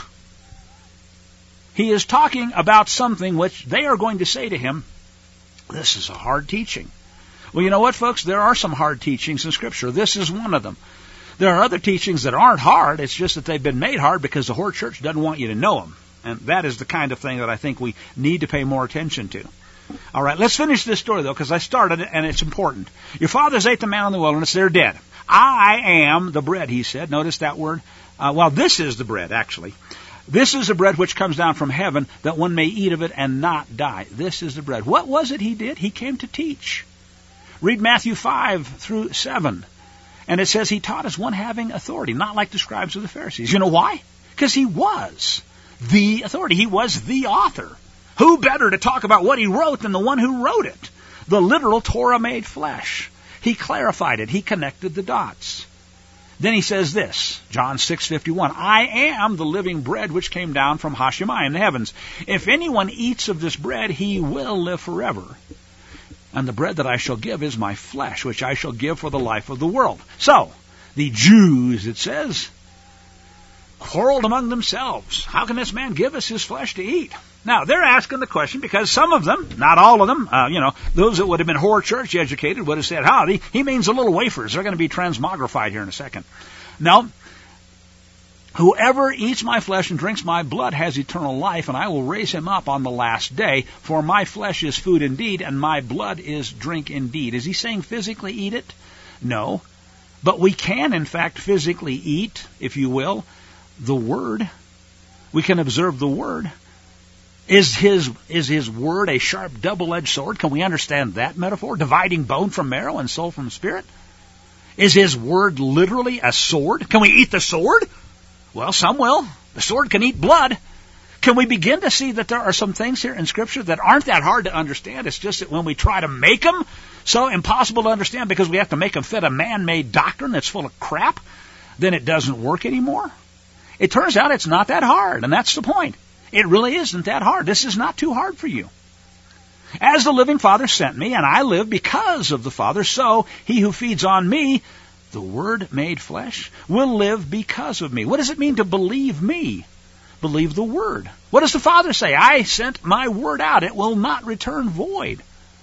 He is talking about something which they are going to say to him, this is a hard teaching. Well, you know what, folks? There are some hard teachings in Scripture. This is one of them. There are other teachings that aren't hard. It's just that they've been made hard because the Hor Church doesn't want you to know them. And that is the kind of thing that I think we need to pay more attention to. All right, let's finish this story, though, because I started it, and it's important. Your fathers ate the manna in the wilderness. They're dead. I am the bread, he said. Notice that word. Uh, well, this is the bread, actually. This is the bread which comes down from heaven, that one may eat of it and not die. This is the bread. What was it he did? He came to teach. Read Matthew five through seven. And it says he taught as one having authority, not like the scribes or the Pharisees. You know why? Because he was the authority. He was the author. Who better to talk about what he wrote than the one who wrote it? The literal Torah made flesh. He clarified it. He connected the dots. Then he says this, John six fifty-one, I am the living bread which came down from Hashemayim in the heavens. If anyone eats of this bread, he will live forever. And the bread that I shall give is my flesh, which I shall give for the life of the world. So, the Jews, it says, quarreled among themselves. How can this man give us his flesh to eat? Now, they're asking the question because some of them, not all of them, uh, you know, those that would have been Hor Church educated would have said, how, he, he means the little wafers. They're going to be transmogrified here in a second. No. Whoever eats my flesh and drinks my blood has eternal life, and I will raise him up on the last day. For my flesh is food indeed, and my blood is drink indeed. Is he saying physically eat it? No. But we can, in fact, physically eat, if you will, the Word. We can observe the Word. Is his is his word a sharp double-edged sword? Can we understand that metaphor? Dividing bone from marrow and soul from spirit? Is his word literally a sword? Can we eat the sword? Well, some will. The sword can eat blood. Can we begin to see that there are some things here in Scripture that aren't that hard to understand? It's just that when we try to make them so impossible to understand because we have to make them fit a man-made doctrine that's full of crap, then it doesn't work anymore. It turns out it's not that hard, and that's the point. It really isn't that hard. This is not too hard for you. As the living Father sent me, and I live because of the Father, so he who feeds on me, the Word made flesh, will live because of me. What does it mean to believe me? Believe the Word. What does the Father say? I sent my Word out. It will not return void.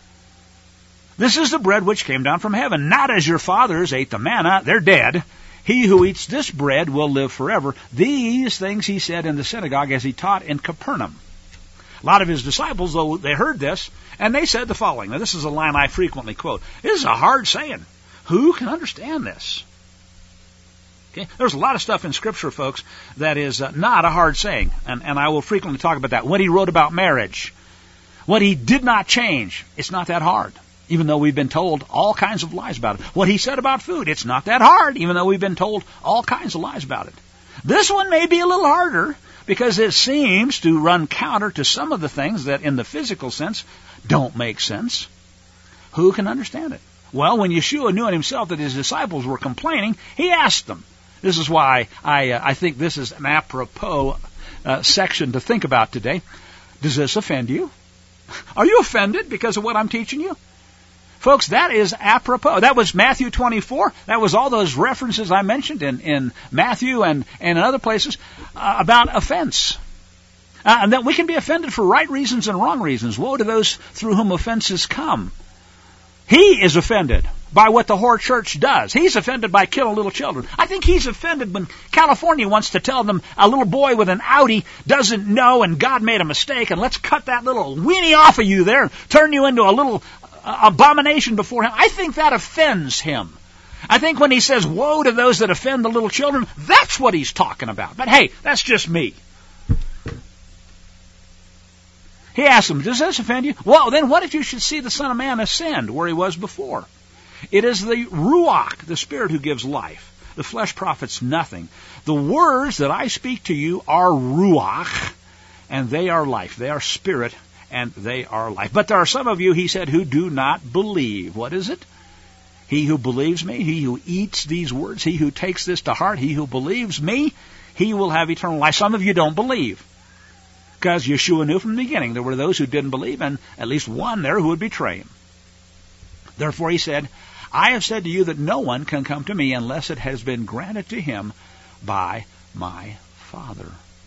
This is the bread which came down from heaven, not as your fathers ate the manna. They're dead. He who eats this bread will live forever. These things he said in the synagogue as he taught in Capernaum. A lot of his disciples, though, they heard this, and they said the following. Now, this is a line I frequently quote. This is a hard saying. Who can understand this? Okay? There's a lot of stuff in Scripture, folks, that is uh, not a hard saying, and, and I will frequently talk about that. What he wrote about marriage, what he did not change, it's not that hard, even though we've been told all kinds of lies about it. What he said about food, it's not that hard, even though we've been told all kinds of lies about it. This one may be a little harder, because it seems to run counter to some of the things that in the physical sense don't make sense. Who can understand it? Well, when Yeshua knew in himself that his disciples were complaining, he asked them. This is why I, uh, I think this is an apropos uh, section to think about today. Does this offend you? Are you offended because of what I'm teaching you? Folks, that is apropos. That was Matthew twenty-four. That was all those references I mentioned in, in Matthew and, and in other places uh, about offense. Uh, and that we can be offended for right reasons and wrong reasons. Woe to those through whom offenses come. He is offended by what the whore church does. He's offended by killing little children. I think he's offended when California wants to tell them a little boy with an Audi doesn't know and God made a mistake, and let's cut that little weenie off of you there and turn you into a little uh, abomination before him. I think that offends him. I think when he says, woe to those that offend the little children, that's what he's talking about. But hey, that's just me. He asked him, does this offend you? Well, then what if you should see the Son of Man ascend where he was before? It is the Ruach, the Spirit, who gives life. The flesh profits nothing. The words that I speak to you are Ruach, and they are life. They are spirit, and they are life. But there are some of you, he said, who do not believe. What is it? He who believes me, he who eats these words, he who takes this to heart, he who believes me, he will have eternal life. Some of you don't believe. Because Yeshua knew from the beginning there were those who didn't believe, and at least one there who would betray him. Therefore he said, I have said to you that no one can come to me unless it has been granted to him by my Father.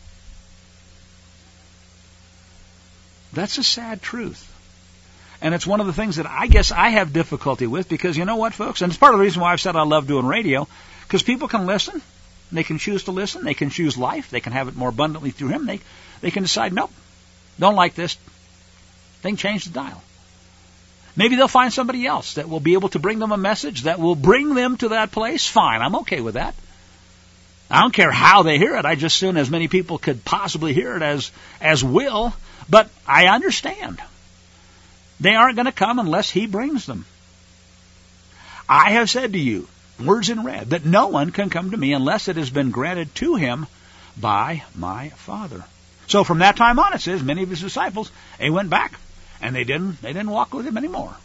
That's a sad truth. And it's one of the things that I guess I have difficulty with, because you know what, folks? And it's part of the reason why I've said I love doing radio, because people can listen. They can choose to listen. They can choose life. They can have it more abundantly through him. They, they can decide, nope, don't like this. They can change the dial. Maybe they'll find somebody else that will be able to bring them a message that will bring them to that place. Fine, I'm okay with that. I don't care how they hear it. I just assume as many people could possibly hear it as, as will. But I understand. They aren't going to come unless he brings them. I have said to you, words in red, that no one can come to me unless it has been granted to him by my Father. So from that time on, it says, many of his disciples, they went back, and they didn't, they didn't walk with him anymore.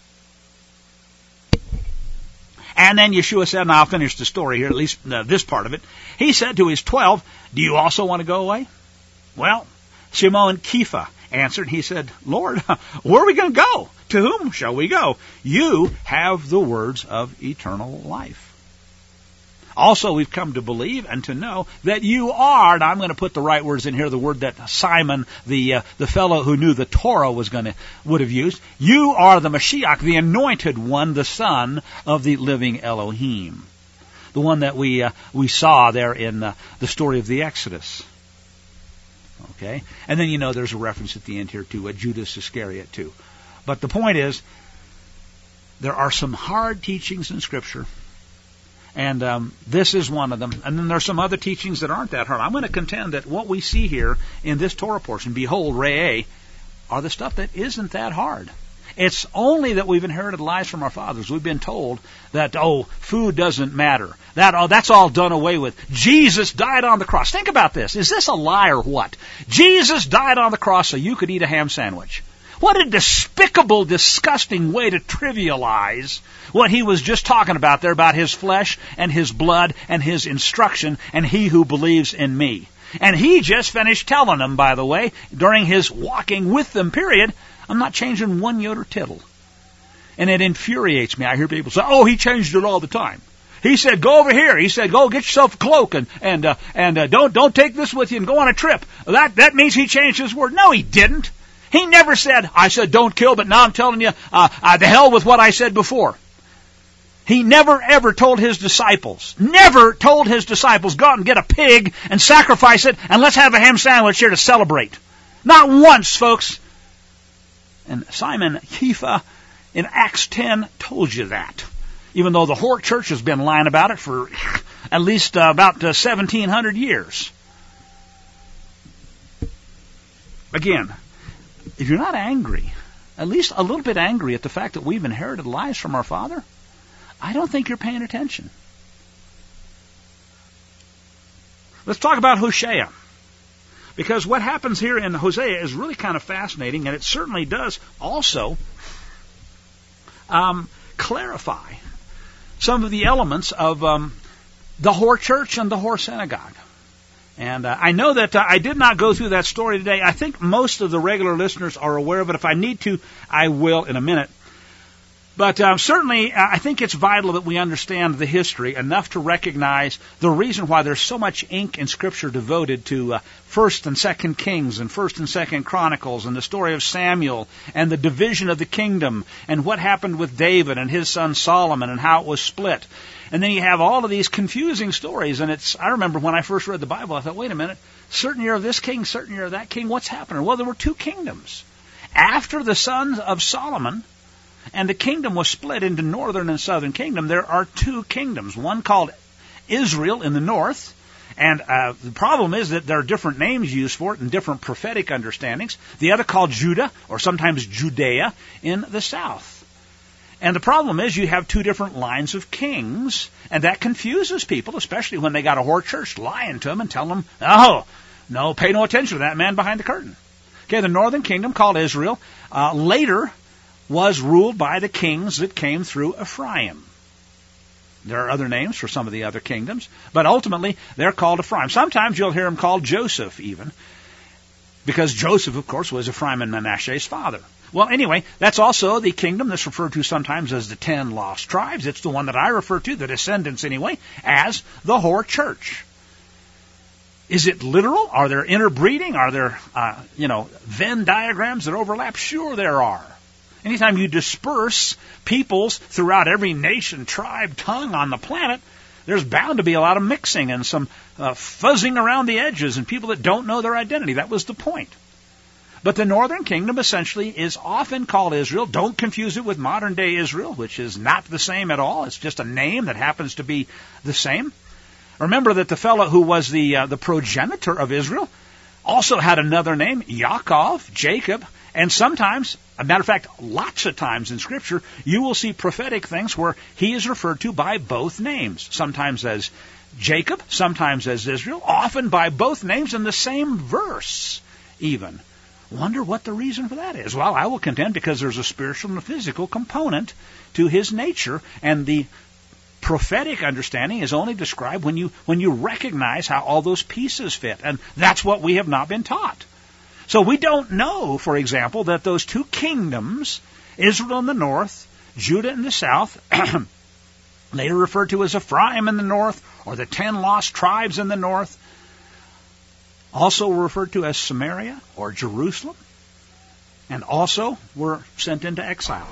And then Yeshua said, and I'll finish the story here, at least uh, this part of it. He said to his twelve, do you also want to go away? Well, Shimon Kepha answered, he said, Lord, where are we going to go? To whom shall we go? You have the words of eternal life. Also, we've come to believe and to know that you are, and I'm going to put the right words in here, the word that Simon, the uh, the fellow who knew the Torah was going to would have used. You are the Mashiach, the anointed one, the son of the living Elohim, the one that we uh, we saw there in uh, the story of the Exodus. Okay, and then you know there's a reference at the end here to uh, Judas Iscariot too. But the point is, there are some hard teachings in Scripture. And um, this is one of them. And then there are some other teachings that aren't that hard. I'm going to contend that what we see here in this Torah portion, behold, Re'eh, are the stuff that isn't that hard. It's only that we've inherited lies from our fathers. We've been told that, oh, food doesn't matter. That oh, that's all done away with. Jesus died on the cross. Think about this. Is this a lie or what? Jesus died on the cross so you could eat a ham sandwich. What a despicable, disgusting way to trivialize what he was just talking about there about his flesh and his blood and his instruction and he who believes in me. And he just finished telling them, by the way, during his walking with them period, I'm not changing one jot or tittle. And it infuriates me. I hear people say, oh, he changed it all the time. He said, go over here. He said, go get yourself a cloak and and uh, and uh, don't don't take this with you and go on a trip. That that means he changed his word. No, he didn't. He never said, I said don't kill, but now I'm telling you, uh, uh, the hell with what I said before. He never ever told his disciples, never told his disciples, go out and get a pig and sacrifice it and let's have a ham sandwich here to celebrate. Not once, folks. And Simon Kepha in Acts ten told you that. Even though the whole church has been lying about it for at least uh, about uh, seventeen hundred years. Again, if you're not angry, at least a little bit angry at the fact that we've inherited lies from our Father, I don't think you're paying attention. Let's talk about Hosea. Because what happens here in Hosea is really kind of fascinating, and it certainly does also um, clarify some of the elements of um, the Hor Church and the Hor Synagogue. And uh, I know that uh, I did not go through that story today. I think most of the regular listeners are aware of it. If I need to, I will in a minute. But uh, certainly, uh, I think it's vital that we understand the history enough to recognize the reason why there's so much ink in Scripture devoted to uh, First and Second Kings and First and Second Chronicles and the story of Samuel and the division of the kingdom and what happened with David and his son Solomon and how it was split. And then you have all of these confusing stories. And it's I remember when I first read the Bible, I thought, wait a minute, certain year of this king, certain year of that king, what's happening? Well, there were two kingdoms. After the sons of Solomon, and the kingdom was split into northern and southern kingdom, there are two kingdoms. One called Israel in the north, and uh, the problem is that there are different names used for it and different prophetic understandings. The other called Judah, or sometimes Judea, in the south. And the problem is you have two different lines of kings, and that confuses people, especially when they got a whore church lying to them and telling them, oh, no, pay no attention to that man behind the curtain. Okay, the northern kingdom, called Israel, uh, later was ruled by the kings that came through Ephraim. There are other names for some of the other kingdoms, but ultimately they're called Ephraim. Sometimes you'll hear them called Joseph even, because Joseph, of course, was Ephraim and Manasseh's father. Well, anyway, that's also the kingdom that's referred to sometimes as the ten lost tribes. It's the one that I refer to, the descendants anyway, as the Hor Church. Is it literal? Are there interbreeding? Are there, uh, you know, Venn diagrams that overlap? Sure there are. Anytime you disperse peoples throughout every nation, tribe, tongue on the planet, there's bound to be a lot of mixing and some uh, fuzzing around the edges and people that don't know their identity. That was the point. But the northern kingdom essentially is often called Israel. Don't confuse it with modern-day Israel, which is not the same at all. It's just a name that happens to be the same. Remember that the fellow who was the uh, the progenitor of Israel also had another name, Yaakov, Jacob, and sometimes, as a matter of fact, lots of times in Scripture, you will see prophetic things where he is referred to by both names, sometimes as Jacob, sometimes as Israel, often by both names in the same verse even. Wonder what the reason for that is. Well, I will contend because there's a spiritual and a physical component to his nature, and the prophetic understanding is only described when you when you recognize how all those pieces fit, and that's what we have not been taught. So we don't know, for example, that those two kingdoms, Israel in the north, Judah in the south, later referred to as Ephraim in the north, or the ten lost tribes in the north, also referred to as Samaria or Jerusalem, and also were sent into exile.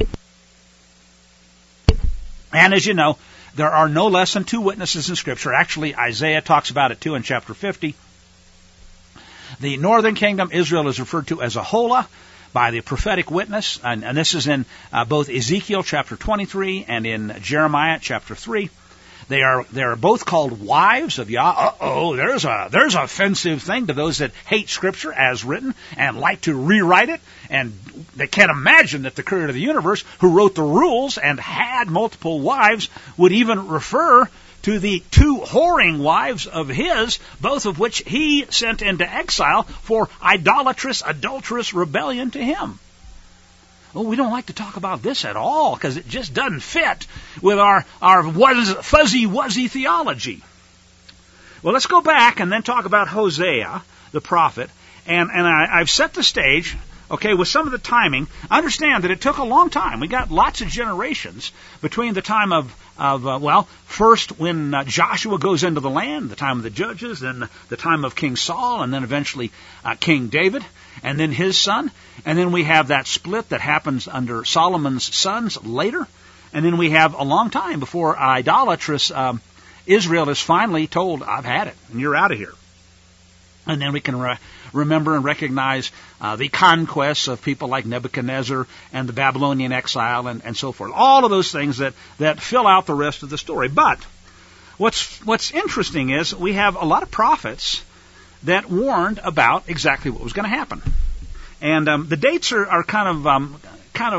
And as you know, there are no less than two witnesses in Scripture. Actually, Isaiah talks about it too in chapter fifty. The northern kingdom, Israel, is referred to as Aholah by the prophetic witness, and, and this is in uh, both Ezekiel chapter twenty-three and in Jeremiah chapter three. They are they are both called wives of Yah. Uh-oh, there's a there's an offensive thing to those that hate Scripture as written and like to rewrite it, and they can't imagine that the Creator of the universe, who wrote the rules and had multiple wives, would even refer to the two whoring wives of his, both of which he sent into exile for idolatrous, adulterous rebellion to him. Oh, we don't like to talk about this at all because it just doesn't fit with our, our fuzzy wuzzy theology. Well, let's go back and then talk about Hosea, the prophet. And, and I, I've set the stage, okay, with some of the timing. Understand that it took a long time. We got lots of generations between the time of, of uh, well, first when uh, Joshua goes into the land, the time of the judges, then the time of King Saul, and then eventually uh, King David, and then his son. And then we have that split that happens under Solomon's sons later. And then we have a long time before idolatrous um, Israel is finally told, I've had it, and you're out of here. And then we can re- remember and recognize uh, the conquests of people like Nebuchadnezzar and the Babylonian exile and, and so forth. All of those things that, that fill out the rest of the story. But what's what's interesting is we have a lot of prophets that warned about exactly what was going to happen. And um, the dates are, are kind of um, kind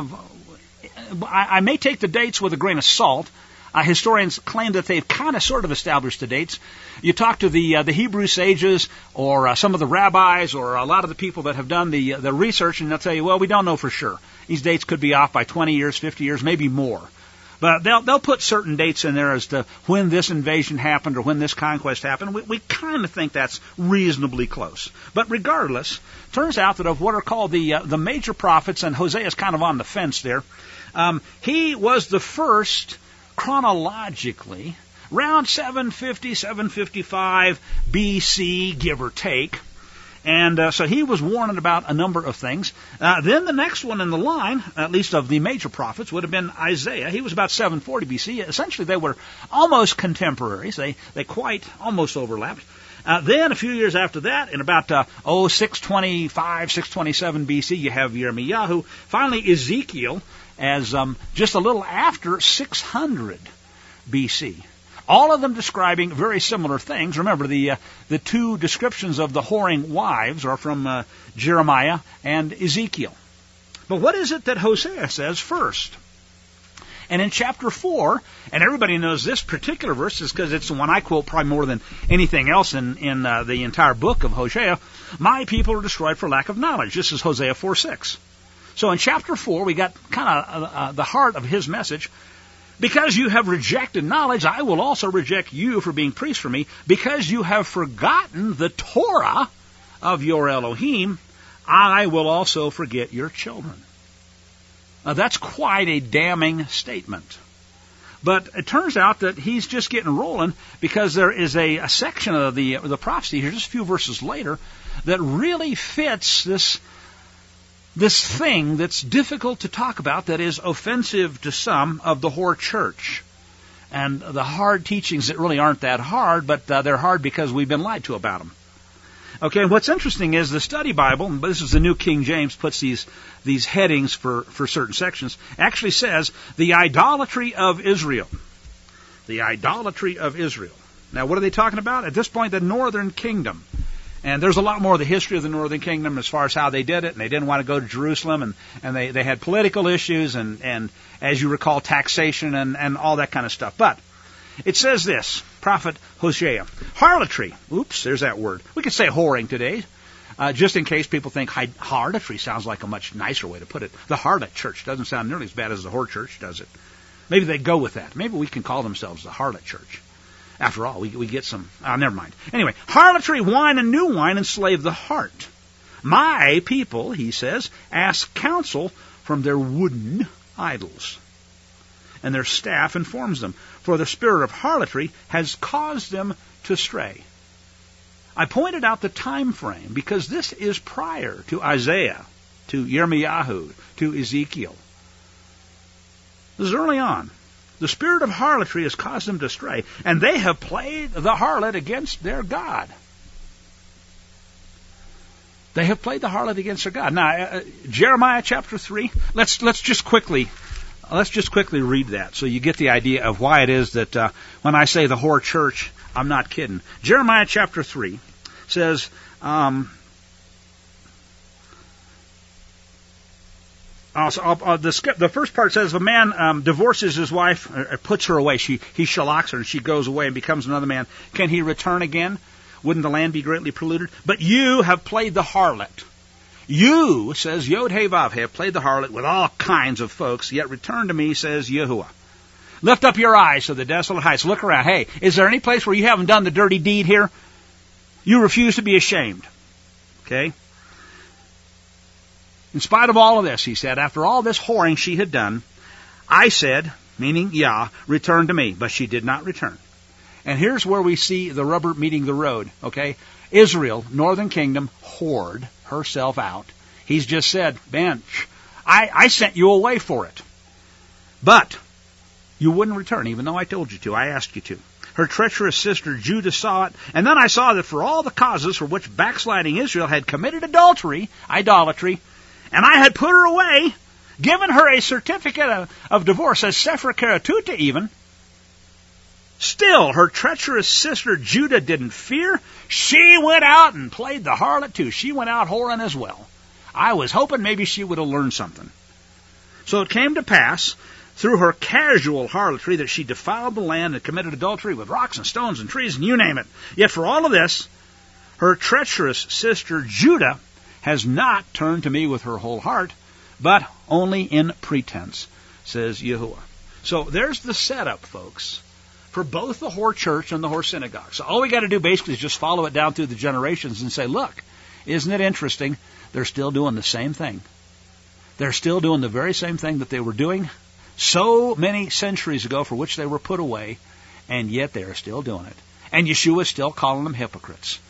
of. I, I may take the dates with a grain of salt. Uh, historians claim that they've kind of sort of established the dates. You talk to the uh, the Hebrew sages or uh, some of the rabbis or a lot of the people that have done the uh, the research, and they'll tell you, well, we don't know for sure. These dates could be off by twenty years, fifty years, maybe more. But they'll they'll put certain dates in there as to when this invasion happened or when this conquest happened. We, we kind of think that's reasonably close. But regardless, turns out that of what are called the uh, the major prophets, and Hosea is kind of on the fence there. Um, he was the first chronologically, around seven fifty, seven fifty-five B C, give or take. And uh, so he was warning about a number of things. Uh, then the next one in the line, at least of the major prophets, would have been Isaiah. He was about seven forty B C. Essentially, they were almost contemporaries. They they quite almost overlapped. Uh, then a few years after that, in about uh, oh six twenty-five, six twenty-seven B C, you have Yirmiyahu. Finally, Ezekiel, as um, just a little after six hundred B C. All of them describing very similar things. Remember, the uh, the two descriptions of the whoring wives are from uh, Jeremiah and Ezekiel. But what is it that Hosea says first? And in chapter four, and everybody knows this particular verse is because it's the one I quote probably more than anything else in, in uh, the entire book of Hosea. My people are destroyed for lack of knowledge. This is Hosea four six. So in chapter four, we got kind of uh, uh, the heart of his message. Because you have rejected knowledge, I will also reject you for being priests for me. Because you have forgotten the Torah of your Elohim, I will also forget your children. Now, that's quite a damning statement. But it turns out that he's just getting rolling because there is a, a section of the, the prophecy here, just a few verses later, that really fits this This thing that's difficult to talk about, that is offensive to some of the whore church. And the hard teachings that really aren't that hard, but uh, they're hard because we've been lied to about them. Okay, and what's interesting is the study Bible, and this is the New King James, puts these these headings for, for certain sections, actually says the idolatry of Israel. The idolatry of Israel. Now, what are they talking about? At this point, the northern kingdom. And there's a lot more of the history of the northern kingdom as far as how they did it, and they didn't want to go to Jerusalem, and, and they, they had political issues, and, and as you recall, taxation and, and all that kind of stuff. But it says this, prophet Hosea, harlotry. Oops, there's that word. We could say whoring today, uh, just in case people think harlotry sounds like a much nicer way to put it. The harlot church doesn't sound nearly as bad as the whore church, does it? Maybe they go with that. Maybe we can call themselves the harlot church. After all, we, we get some... Oh, never mind. Anyway, harlotry, wine, and new wine enslave the heart. My people, he says, ask counsel from their wooden idols. And their staff informs them. For the spirit of harlotry has caused them to stray. I pointed out the time frame because this is prior to Isaiah, to Yirmiyahu, to Ezekiel. This is early on. The spirit of harlotry has caused them to stray, and they have played the harlot against their God. They have played the harlot against their God. Now, uh, Jeremiah chapter three. Let's let's just quickly let's just quickly read that so you get the idea of why it is that uh, when I say the whore church, I'm not kidding. Jeremiah chapter three says. Um, Uh, so, uh, the, the first part says, if a man um, divorces his wife, or, or puts her away, she, he shallocks her, and she goes away and becomes another man, can he return again? Wouldn't the land be greatly polluted? But you have played the harlot. You, says Yod-Heh-Vav, have played the harlot with all kinds of folks, yet return to me, says Yahuwah. Lift up your eyes to the desolate heights. Look around. Hey, is there any place where you haven't done the dirty deed here? You refuse to be ashamed. Okay? In spite of all of this, he said, after all this whoring she had done, I said, meaning Yah, return to me. But she did not return. And here's where we see the rubber meeting the road. Okay? Israel, northern kingdom, whored herself out. He's just said, man, I, I sent you away for it. But you wouldn't return, even though I told you to. I asked you to. Her treacherous sister Judah saw it, and then I saw that for all the causes for which backsliding Israel had committed adultery, idolatry, and I had put her away, given her a certificate of, of divorce, as Sefer Karatuta even, still her treacherous sister Judah didn't fear. She went out and played the harlot too. She went out whoring as well. I was hoping maybe she would have learned something. So it came to pass, through her casual harlotry, that she defiled the land and committed adultery with rocks and stones and trees and you name it. Yet for all of this, her treacherous sister Judah has not turned to me with her whole heart, but only in pretense, says Yahuwah. So there's the setup, folks, for both the whore church and the whore synagogue. So all we got to do basically is just follow it down through the generations and say, look, isn't it interesting? They're still doing the same thing. They're still doing the very same thing that they were doing so many centuries ago, for which they were put away, and yet they are still doing it. And Yeshua is still calling them hypocrites.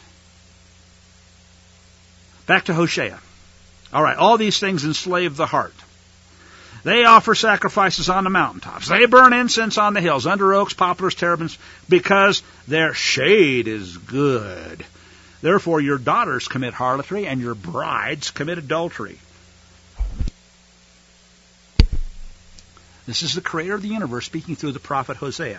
Back to Hosea. All right, all these things enslave the heart. They offer sacrifices on the mountaintops. They burn incense on the hills, under oaks, poplars, terebinths, because their shade is good. Therefore your daughters commit harlotry, and your brides commit adultery. This is the creator of the universe speaking through the prophet Hosea.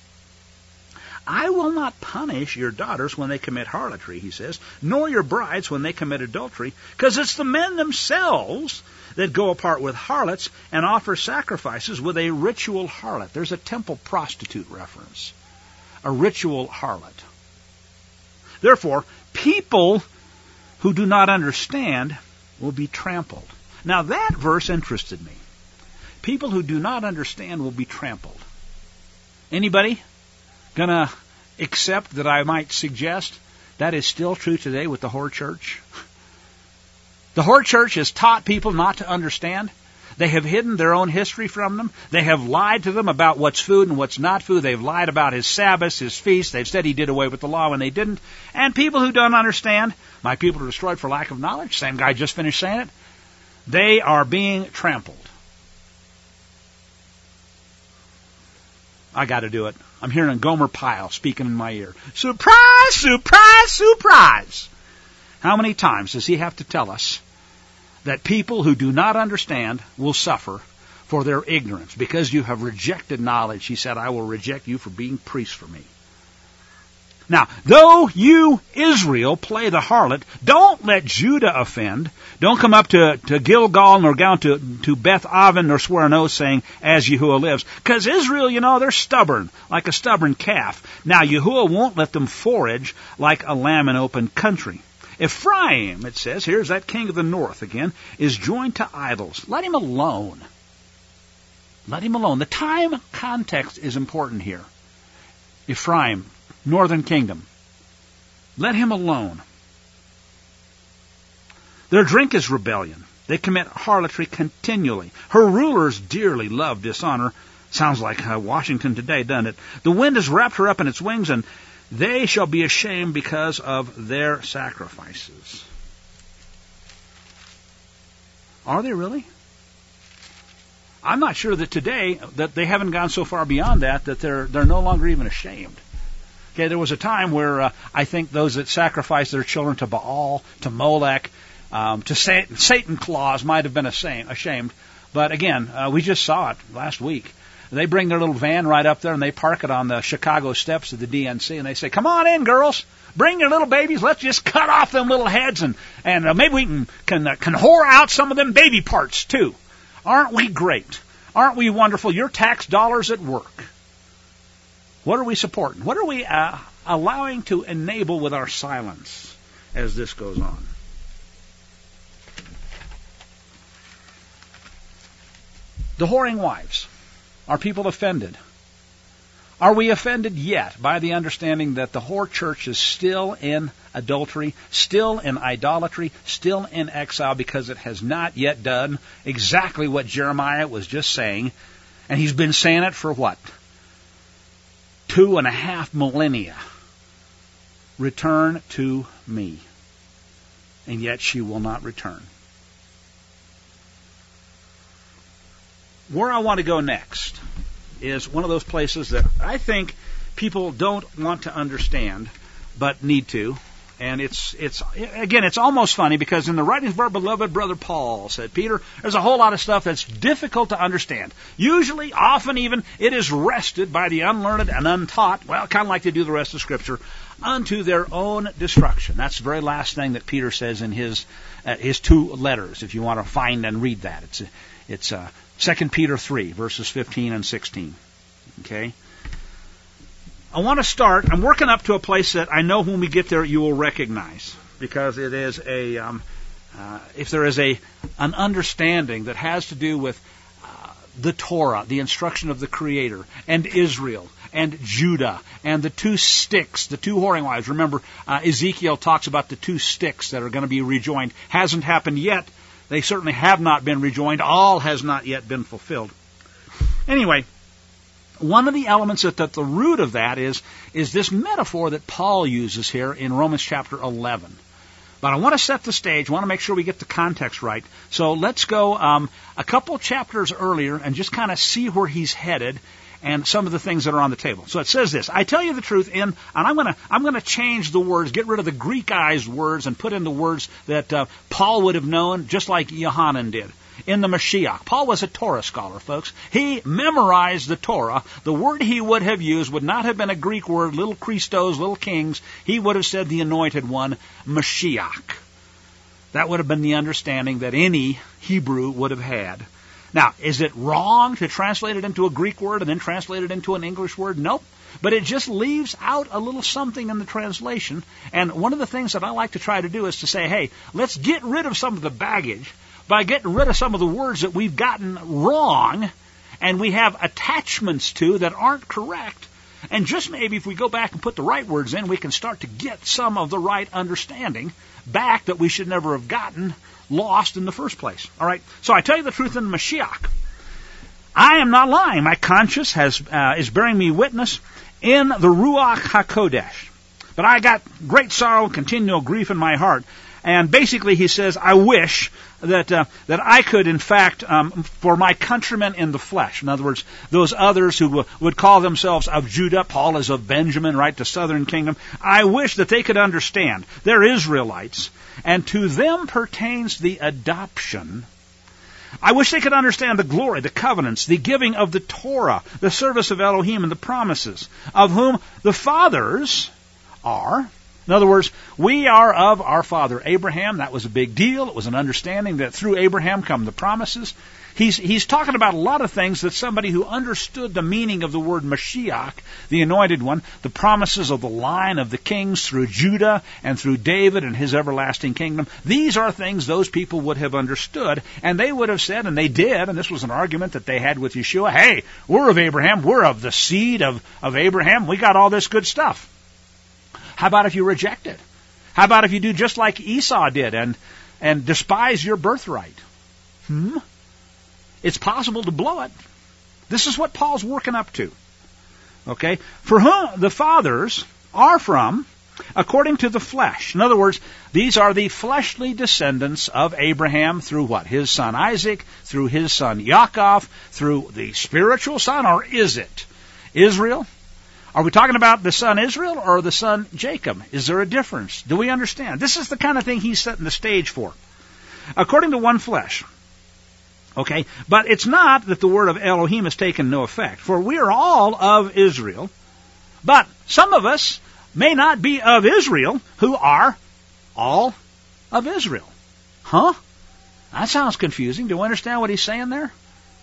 I will not punish your daughters when they commit harlotry, he says, nor your brides when they commit adultery, because it's the men themselves that go apart with harlots and offer sacrifices with a ritual harlot. There's a temple prostitute reference. A ritual harlot. Therefore, people who do not understand will be trampled. Now that verse interested me. People who do not understand will be trampled. Anybody gonna accept that I might suggest that is still true today with the whore church? The whore church has taught people not to understand. They have hidden their own history from them. They have lied to them about what's food and what's not food. They've lied about his Sabbaths, his feasts. They've said he did away with the law when they didn't. And people who don't understand, my people are destroyed for lack of knowledge. Same guy just finished saying it. They are being trampled. I got to do it. I'm hearing Gomer Pyle speaking in my ear. Surprise, surprise, surprise. How many times does he have to tell us that people who do not understand will suffer for their ignorance? Because you have rejected knowledge, he said, I will reject you for being priests for me. Now, though you, Israel, play the harlot, don't let Judah offend. Don't come up to, to Gilgal nor down to, to Beth Aven nor swear an oath saying, as Yahuwah lives. Because Israel, you know, they're stubborn, like a stubborn calf. Now, Yahuwah won't let them forage like a lamb in open country. Ephraim, it says, here's that king of the north again, is joined to idols. Let him alone. Let him alone. The time context is important here. Ephraim, northern kingdom. Let him alone. Their drink is rebellion. They commit harlotry continually. Her rulers dearly love dishonor. Sounds like uh, Washington today, doesn't it? The wind has wrapped her up in its wings, and they shall be ashamed because of their sacrifices. Are they really? I'm not sure that today, that they haven't gone so far beyond that, that they're they're no longer even ashamed. Okay, there was a time where uh, I think those that sacrificed their children to Baal, to Molech, um, to Satan, Satan Claus might have been ashamed. But again, uh, we just saw it last week. They bring their little van right up there and they park it on the Chicago steps of the D N C and they say, come on in, girls. Bring your little babies. Let's just cut off them little heads and, and uh, maybe we can, can, uh, can whore out some of them baby parts too. Aren't we great? Aren't we wonderful? Your tax dollars at work. What are we supporting? What are we uh, allowing to enable with our silence as this goes on? The whoring wives. Are people offended? Are we offended yet by the understanding that the whore church is still in adultery, still in idolatry, still in exile because it has not yet done exactly what Jeremiah was just saying? And he's been saying it for what? Two and a half millennia. Return to me. And yet she will not return. Where I want to go next is one of those places that I think people don't want to understand, but need to. And it's, it's again, it's almost funny because in the writings of our beloved brother Paul said, Peter, there's a whole lot of stuff that's difficult to understand. Usually, often even, it is wrested by the unlearned and untaught, well, kind of like they do the rest of Scripture, unto their own destruction. That's the very last thing that Peter says in his uh, his two letters, if you want to find and read that. It's, it's uh, Second Peter three, verses fifteen and sixteen. Okay? I want to start, I'm working up to a place that I know when we get there you will recognize, because it is a, um, uh, if there is a an understanding that has to do with uh, the Torah, the instruction of the Creator, and Israel, and Judah, and the two sticks, the two whoring wives. Remember, uh, Ezekiel talks about the two sticks that are going to be rejoined. Hasn't happened yet. They certainly have not been rejoined. All has not yet been fulfilled. Anyway, one of the elements at the, the root of that is, is this metaphor that Paul uses here in Romans chapter eleven. But I want to set the stage. I want to make sure we get the context right. So let's go um, a couple chapters earlier and just kind of see where he's headed and some of the things that are on the table. So it says this: I tell you the truth, in, and I'm going to I'm going to change the words, get rid of the Greekized words, and put in the words that uh, Paul would have known, just like Yohanan did. In the Mashiach. Paul was a Torah scholar, folks. He memorized the Torah. The word he would have used would not have been a Greek word, little Christos, little kings. He would have said the anointed one, Mashiach. That would have been the understanding that any Hebrew would have had. Now, is it wrong to translate it into a Greek word and then translate it into an English word? Nope. But it just leaves out a little something in the translation. And one of the things that I like to try to do is to say, hey, let's get rid of some of the baggage by getting rid of some of the words that we've gotten wrong and we have attachments to that aren't correct. And just maybe if we go back and put the right words in, we can start to get some of the right understanding back that we should never have gotten lost in the first place. All right. So I tell you the truth in Mashiach. I am not lying. My conscience has uh, is bearing me witness in the Ruach HaKodesh. But I got great sorrow, continual grief in my heart. And basically he says, I wish that uh, that I could, in fact, um, for my countrymen in the flesh, in other words, those others who w- would call themselves of Judah, Paul is of Benjamin, right, the southern kingdom, I wish that they could understand. They're Israelites, and to them pertains the adoption. I wish they could understand the glory, the covenants, the giving of the Torah, the service of Elohim, and the promises, of whom the fathers are. In other words, we are of our father Abraham. That was a big deal. It was an understanding that through Abraham come the promises. He's, he's talking about a lot of things that somebody who understood the meaning of the word Mashiach, the anointed one, the promises of the line of the kings through Judah and through David and his everlasting kingdom. These are things those people would have understood, and they would have said, and they did, and this was an argument that they had with Yeshua, hey, we're of Abraham, we're of the seed of, of Abraham, we got all this good stuff. How about if you reject it? How about if you do just like Esau did and and despise your birthright? Hmm? It's possible to blow it. This is what Paul's working up to. Okay? For whom the fathers are from, according to the flesh. In other words, these are the fleshly descendants of Abraham through what? His son Isaac, through his son Yaakov, through the spiritual son, or is it Israel? Are we talking about the son Israel or the son Jacob? Is there a difference? Do we understand? This is the kind of thing he's setting the stage for. According to one flesh. Okay? But it's not that the word of Elohim has taken no effect. For we are all of Israel. But some of us may not be of Israel who are all of Israel. Huh? That sounds confusing. Do you understand what he's saying there?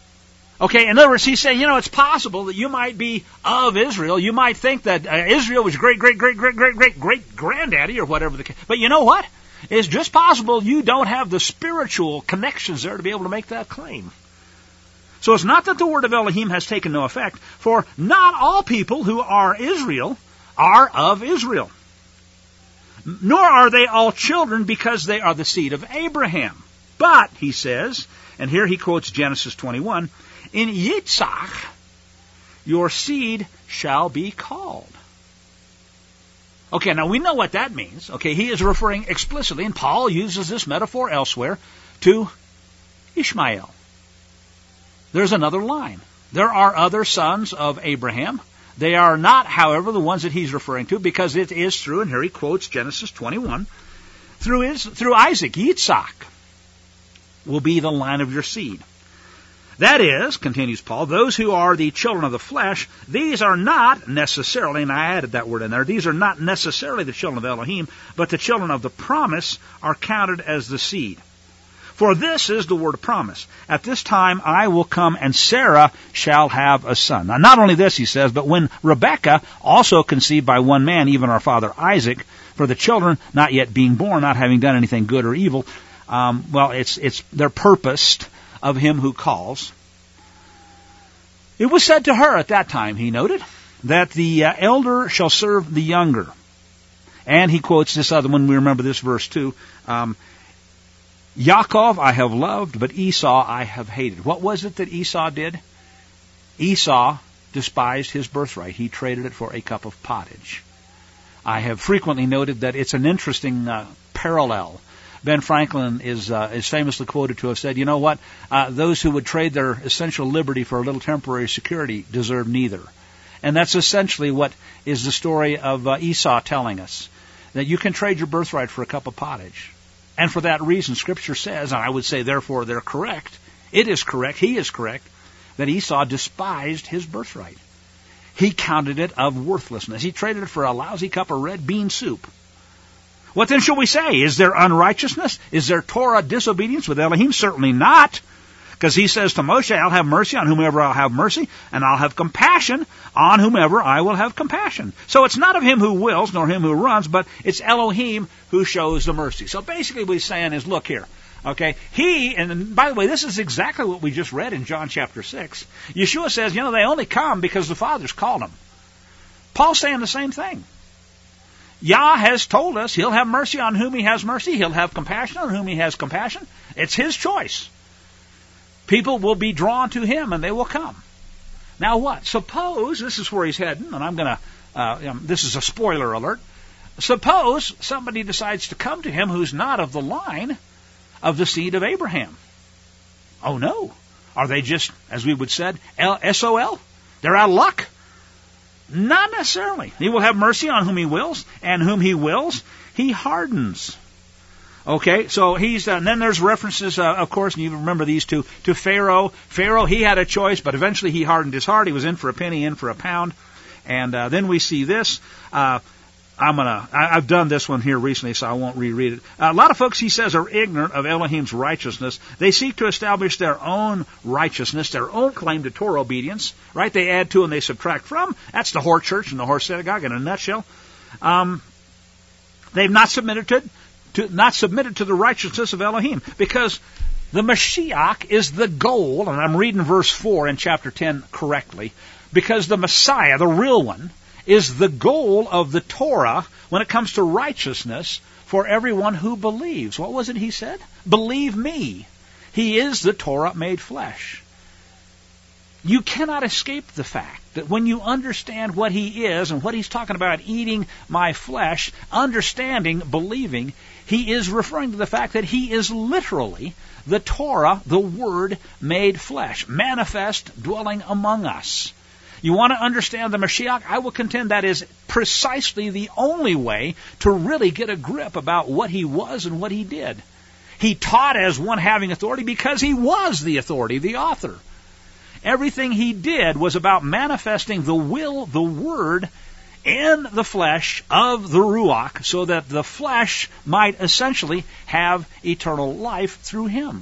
Okay, in other words, he's saying, you know, it's possible that you might be of Israel. You might think that uh, Israel was great, great, great, great, great, great, great granddaddy or whatever the case. But you know what? It's just possible you don't have the spiritual connections there to be able to make that claim. So it's not that the word of Elohim has taken no effect, for not all people who are Israel are of Israel. Nor are they all children because they are the seed of Abraham. But, he says, and here he quotes Genesis twenty-one, in Yitzhak your seed shall be called. Okay, now we know what that means. Okay, he is referring explicitly, and Paul uses this metaphor elsewhere, to Ishmael. There's another line. There are other sons of Abraham. They are not, however, the ones that he's referring to, because it is through, and here he quotes Genesis twenty-one, through, his, through Isaac, Yitzhak, will be the line of your seed. That is, continues Paul, those who are the children of the flesh, these are not necessarily, and I added that word in there, these are not necessarily the children of Elohim, but the children of the promise are counted as the seed. For this is the word of promise. At this time I will come, and Sarah shall have a son. Now not only this, he says, but when Rebekah, also conceived by one man, even our father Isaac, for the children not yet being born, not having done anything good or evil, um, well, it's it's they're purposed of him who calls. It was said to her at that time, he noted, that the uh, elder shall serve the younger. And he quotes this other one, we remember this verse too, um, Yaakov I have loved, but Esau I have hated. What was it that Esau did? Esau despised his birthright. He traded it for a cup of pottage. I have frequently noted that it's an interesting uh, parallel. Ben Franklin is uh, is famously quoted to have said, you know what, uh, those who would trade their essential liberty for a little temporary security deserve neither. And that's essentially what is the story of uh, Esau telling us, that you can trade your birthright for a cup of pottage. And for that reason, Scripture says, and I would say therefore they're correct, it is correct, he is correct, that Esau despised his birthright. He counted it of worthlessness. He traded it for a lousy cup of red bean soup. What then shall we say? Is there unrighteousness? Is there Torah disobedience with Elohim? Certainly not. Because he says to Moshe, I'll have mercy on whomever I'll have mercy, and I'll have compassion on whomever I will have compassion. So it's not of him who wills, nor him who runs, but it's Elohim who shows the mercy. So basically what he's saying is, look here, okay, he, and by the way, this is exactly what we just read in John chapter six. Yeshua says, you know, they only come because the Father's called them. Paul's saying the same thing. Yah has told us he'll have mercy on whom he has mercy. He'll have compassion on whom he has compassion. It's his choice. People will be drawn to him and they will come. Now what? Suppose, this is where he's heading, and I'm going to, uh, um, this is a spoiler alert. Suppose somebody decides to come to him who's not of the line of the seed of Abraham. Oh no. Are they just, as we would said, S O L? They're out of luck? Not necessarily. He will have mercy on whom he wills, and whom he wills, he hardens. Okay, so he's, uh, and then there's references, uh, of course, and you remember these two, to Pharaoh. Pharaoh, he had a choice, but eventually he hardened his heart. He was in for a penny, in for a pound. And uh, then we see this. Uh, I'm gonna, I, I've done this one here recently, so I won't reread it. Uh, a lot of folks, he says, are ignorant of Elohim's righteousness. They seek to establish their own righteousness, their own claim to Torah obedience, right? They add to and they subtract from. That's the whore church and the whore synagogue in a nutshell. Um, they've not submitted to, to, not submitted to the righteousness of Elohim, because the Mashiach is the goal, and I'm reading verse four in chapter ten correctly, because the Messiah, the real one, is the goal of the Torah when it comes to righteousness for everyone who believes. What was it he said? Believe me. He is the Torah made flesh. You cannot escape the fact that when you understand what he is and what he's talking about, eating my flesh, understanding, believing, he is referring to the fact that he is literally the Torah, the Word made flesh, manifest, dwelling among us. You want to understand the Mashiach? I will contend that is precisely the only way to really get a grip about what he was and what he did. He taught as one having authority because he was the authority, the author. Everything he did was about manifesting the will, the Word, in the flesh of the Ruach, so that the flesh might essentially have eternal life through him.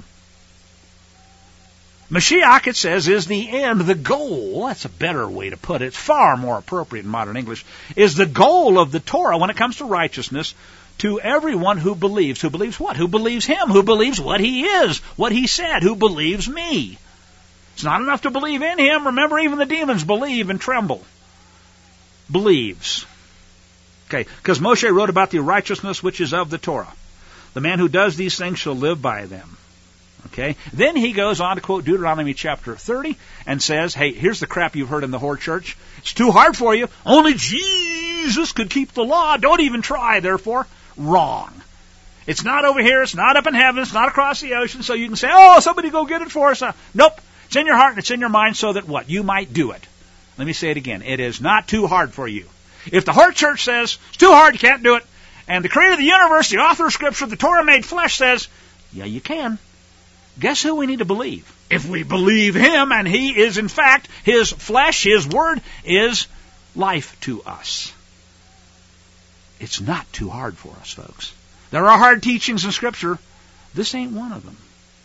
Mashiach, it says, is the end, the goal. That's a better way to put it. It's far more appropriate in modern English. Is the goal of the Torah when it comes to righteousness to everyone who believes. Who believes what? Who believes him? Who believes what he is, what he said? Who believes me? It's not enough to believe in him. Remember, even the demons believe and tremble. Believes. Okay, because Moshe wrote about the righteousness which is of the Torah. The man who does these things shall live by them. Okay, then he goes on to quote Deuteronomy chapter thirty and says, hey, here's the crap you've heard in the whore church. It's too hard for you. Only Jesus could keep the law. Don't even try, therefore. Wrong. It's not over here. It's not up in heaven. It's not across the ocean. So you can say, oh, somebody go get it for us. Uh, nope. It's in your heart and it's in your mind so that what? You might do it. Let me say it again. It is not too hard for you. If the whore church says, it's too hard, you can't do it, and the creator of the universe, the author of Scripture, the Torah made flesh says, yeah, you can. Guess who we need to believe? If we believe him, and he is in fact, his flesh, his word, is life to us. It's not too hard for us, folks. There are hard teachings in Scripture. This ain't one of them.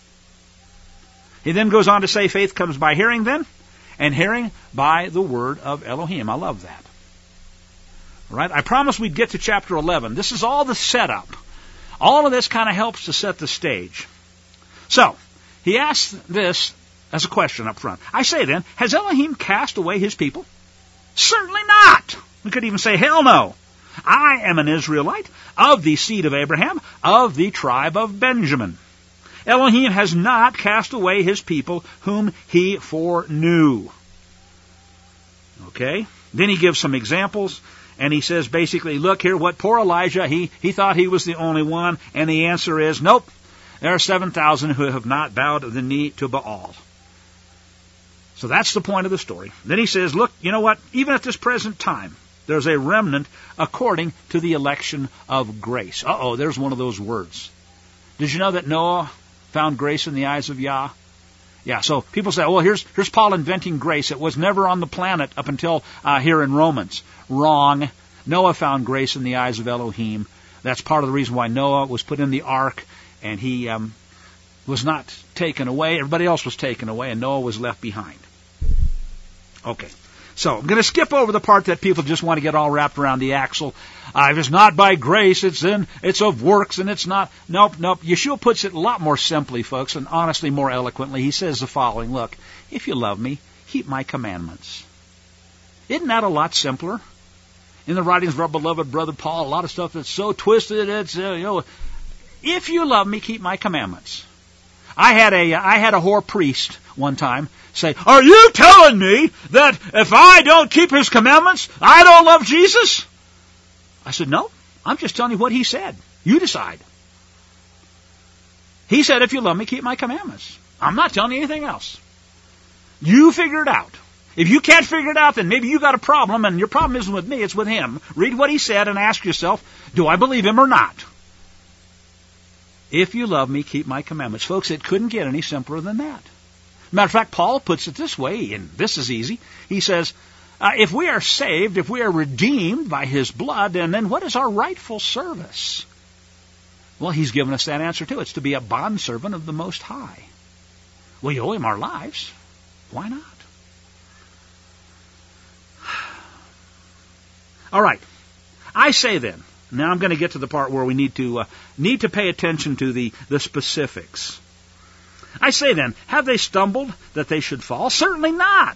He then goes on to say, faith comes by hearing then, and hearing by the word of Elohim. I love that. All right? I promised we'd get to chapter eleven. This is all the setup. All of this kind of helps to set the stage. So, he asks this as a question up front. I say then, has Elohim cast away his people? Certainly not. We could even say, hell no. I am an Israelite of the seed of Abraham, of the tribe of Benjamin. Elohim has not cast away his people whom he foreknew. Okay? Then he gives some examples, and he says basically, look here, what poor Elijah, he, he thought he was the only one, and the answer is, nope. There are seven thousand who have not bowed the knee to Baal. So that's the point of the story. Then he says, look, you know what? Even at this present time, there's a remnant according to the election of grace. Uh-oh, there's one of those words. Did you know that Noah found grace in the eyes of Yah? Yeah, so people say, well, here's here's Paul inventing grace. It was never on the planet up until uh, here in Romans. Wrong. Noah found grace in the eyes of Elohim. That's part of the reason why Noah was put in the ark. And he um, was not taken away. Everybody else was taken away, and Noah was left behind. Okay. So I'm going to skip over the part that people just want to get all wrapped around the axle. Uh, if it's not by grace, it's in, it's of works, and it's not. Nope, nope. Yeshua puts it a lot more simply, folks, and honestly more eloquently. He says the following, look, if you love me, keep my commandments. Isn't that a lot simpler? In the writings of our beloved brother Paul, a lot of stuff that's so twisted, it's, uh, you know, if you love me, keep my commandments. I had a I had a whore priest one time say, are you telling me that if I don't keep his commandments, I don't love Jesus? I said, no, I'm just telling you what he said. You decide. He said, if you love me, keep my commandments. I'm not telling you anything else. You figure it out. If you can't figure it out, then maybe you got a problem, and your problem isn't with me, it's with him. Read what he said and ask yourself, do I believe him or not? If you love me, keep my commandments. Folks, it couldn't get any simpler than that. Matter of fact, Paul puts it this way, and this is easy. He says, uh, if we are saved, if we are redeemed by his blood, and then what is our rightful service? Well, he's given us that answer too. It's to be a bondservant of the Most High. We owe him our lives. Why not? All right. I say then, now I'm going to get to the part where we need to uh, need to pay attention to the, the specifics. I say then, have they stumbled that they should fall? Certainly not.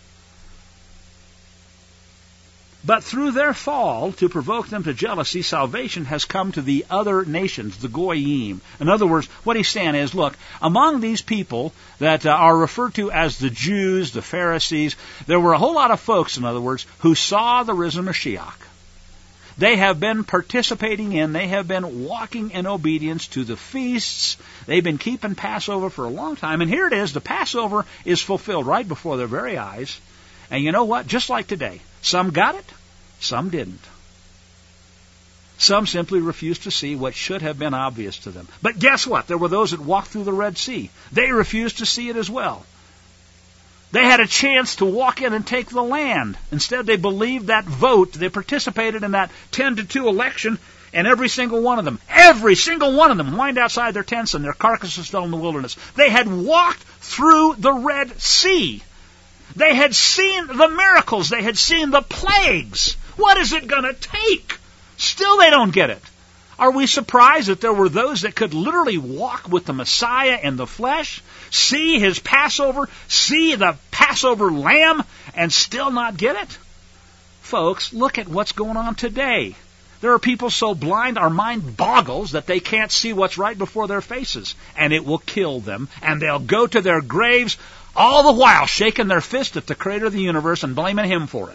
But through their fall, to provoke them to jealousy, salvation has come to the other nations, the Goyim. In other words, what he's saying is, look, among these people that uh, are referred to as the Jews, the Pharisees, there were a whole lot of folks, in other words, who saw the risen Mashiach. They have been participating in, they have been walking in obedience to the feasts. They've been keeping Passover for a long time. And here it is, the Passover is fulfilled right before their very eyes. And you know what? Just like today, some got it, some didn't. Some simply refused to see what should have been obvious to them. But guess what? There were those that walked through the Red Sea. They refused to see it as well. They had a chance to walk in and take the land. Instead, they believed that vote. They participated in that ten to two election, and every single one of them, every single one of them whined outside their tents and their carcasses fell in the wilderness. They had walked through the Red Sea. They had seen the miracles. They had seen the plagues. What is it going to take? Still they don't get it. Are we surprised that there were those that could literally walk with the Messiah in the flesh, see his Passover, see the Passover lamb, and still not get it? Folks, look at what's going on today. There are people so blind our mind boggles that they can't see what's right before their faces, and it will kill them, and they'll go to their graves all the while shaking their fist at the creator of the universe and blaming him for it.